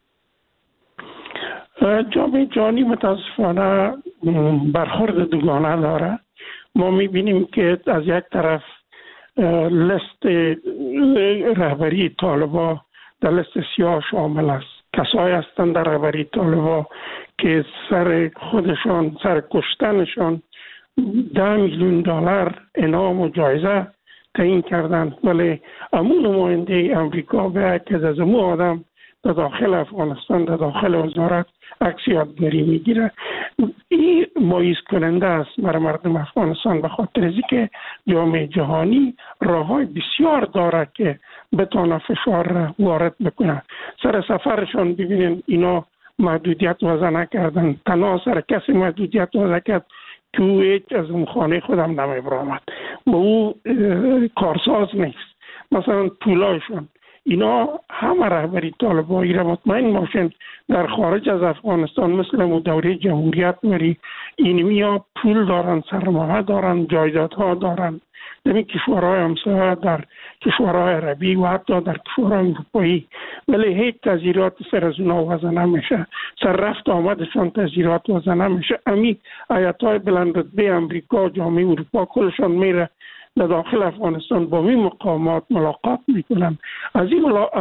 جامعه جهانی متاسفانه برخورد دوگانه داره. ما میبینیم که از یک طرف لست رهبری طالبان در لست سیاه شامل است. کسایی هستند در رهبری طالبان که سر خودشان، سر کشتنشان 10 میلیون دلار انعام و جایزه تعیین کردند، ولی امون نماینده امریکا به که از امون آدم در داخل افغانستان در داخل وزارت عکس یادگاری میگیره. این مایز کننده است برای مردم افغانستان، به خاطر از اینکه جامعه جهانی راههای بسیار داره که بتونه فشار وارد بکنه. سر سفرشان ببینین اینا محدودیت وضع نکردن، تنها سر کسی محدودیت وضع کرد که او هیچ از اون خانه خودم نمیبرامد، با او کارساز نیست. مثلا پولایشون اینا همه رهبری طالبایی را مطمئن باشند در خارج از افغانستان مثل دوره جمهوریت وری اینمی ها پول دارن، سرمایه دارن، جایدادها دارن در این کشورهای همسایه، در کشورهای عربی و حتی در کشورهای اروپایی، ولی هیچ تذیرات سر از اونا وضع نمیشه، سر رفت آمدشان تذیرات وضع نمیشه. امی ایت‌های بلند رتبه امریکا، جامعه اروپا کلشان میره در داخل افغانستان با این مقامات ملاقات میکنن. از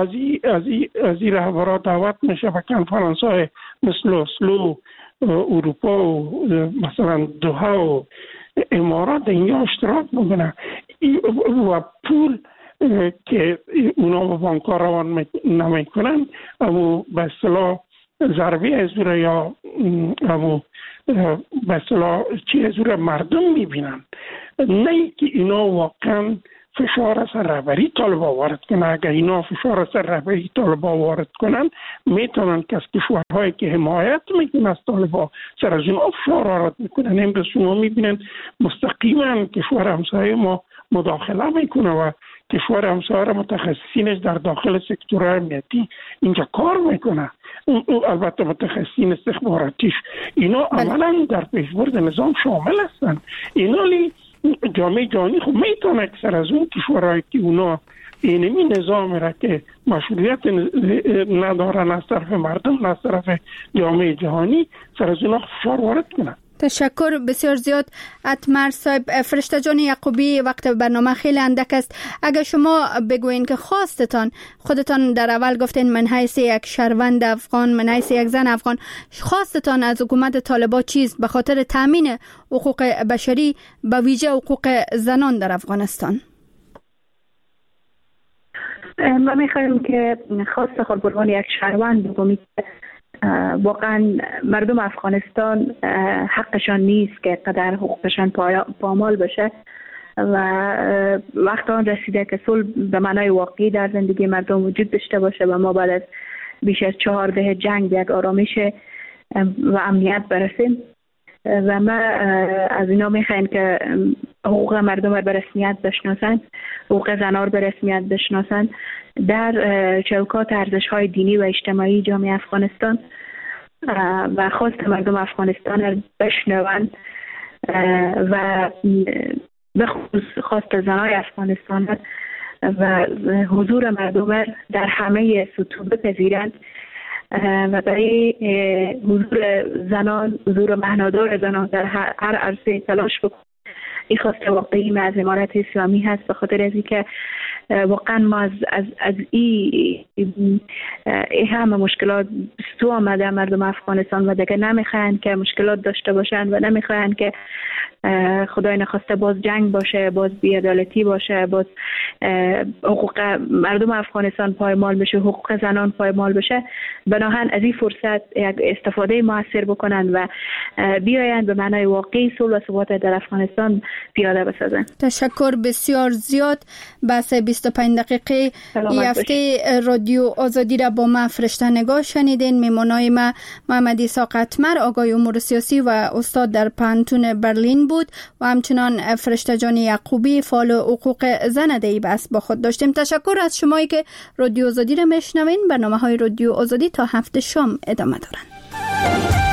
این رهبران دعوت میشه به کنفرانس‌های مثل اسلو، اروپا و مثلا دوحه و امارات اینجا اشتراک بکنن و پول که اونا به بانک‌ها روان نمیکنن اما به اصطلاح ضربه ازوره یا اما به اصطلاح چی ازوره مردم میبینن، نه که اینا واقعا فشار سر رهبری طالبا وارد کنن. اگر اینا فشار سر رهبری طالبا وارد کنن میتونن که از کشورهایی که حمایت میکنن از طالبا سر از اون فشار وارد میکنن. امروز شما میبینن مستقیما کشور همسایه ما مداخله میکنه و کشور همسایه را متخصصینش در داخل سکتور امنیتی اینجا کار میکنه، البته متخصصین استخباراتیش اینا عملا در پیشبرد نظام شامل هستن. اینا جامعه جهانی خب میتونه اکثر از اون کشورهایی که اونا اینمی نظام را که مشروعیت ندارن از طرف مردم از طرف جامعه جهانی سر از اونا فشار وارد کنن. تشکر بسیار زیاد اتمر صاحب. فرشته جان یعقوبی، وقت برنامه خیلی اندک است، اگر شما بگوین که خواستتان، خودتان در اول گفتین من حیث یک شهروند افغان، من حیث یک زن افغان، خواستتان از حکومت طالبان چیست به خاطر تامین حقوق بشری به ویژه حقوق زنان در افغانستان؟ ما میخوایم که خواست خود به عنوان یک شهروند بگوییم واقعا مردم افغانستان حقشان نیست که قدر حقوقشان پامال بشه و وقت آن رسیده که صلح به معنای واقعی در زندگی مردم وجود داشته باشه و ما بعد از بیش از 4 دهه جنگ به یک آرامش و امنیت برسیم. و ما از اینا میخوایم که حقوق مردم را به رسمیت بشناسند، حقوق زنان به رسمیت بشناسند در چوکات ارزش‌های دینی و اجتماعی جامعه افغانستان و خواست مردم افغانستان را بشنوند و به خصوص خواست زنای افغانستان و حضور مردم در همه سطوح بپذیرند و برای حضور زنان، حضور معنادار زنان در هر عرصه تلاش بکنند. این خواست واقعی از امارت اسلامی هست، به خاطر از اینکه واقعا ما از این همه مشکلات بستو آمده مردم افغانستان و دیگه نمیخواین که مشکلات داشته باشن و نمیخواین که خدای نخواسته باز جنگ باشه، باز بی‌عدالتی باشه، باز حقوق مردم افغانستان پایمال بشه، حقوق زنان پایمال بشه. بناهن از این فرصت یک استفاده موثر بکنن و بیاین به معنای واقعی صلح و ثبات در افغانستان پیاده بسازن. تشکر بسیار زیاد. بحث 25 دقیقه هفته رادیو آزادی را با ما فرشته نگاه شنیدین. میمونای ما محمد اسحاق اتمر، آقای امور سیاسی و استاد در پانتون برلین بود و همچنان فرشته جان یعقوبی، فعال حقوق زن دی بحث با خود داشتیم. تشکر از شمایی که رادیو آزادی را میشنوین. برنامه‌های رادیو آزادی تا هفته شام ادامه دارند.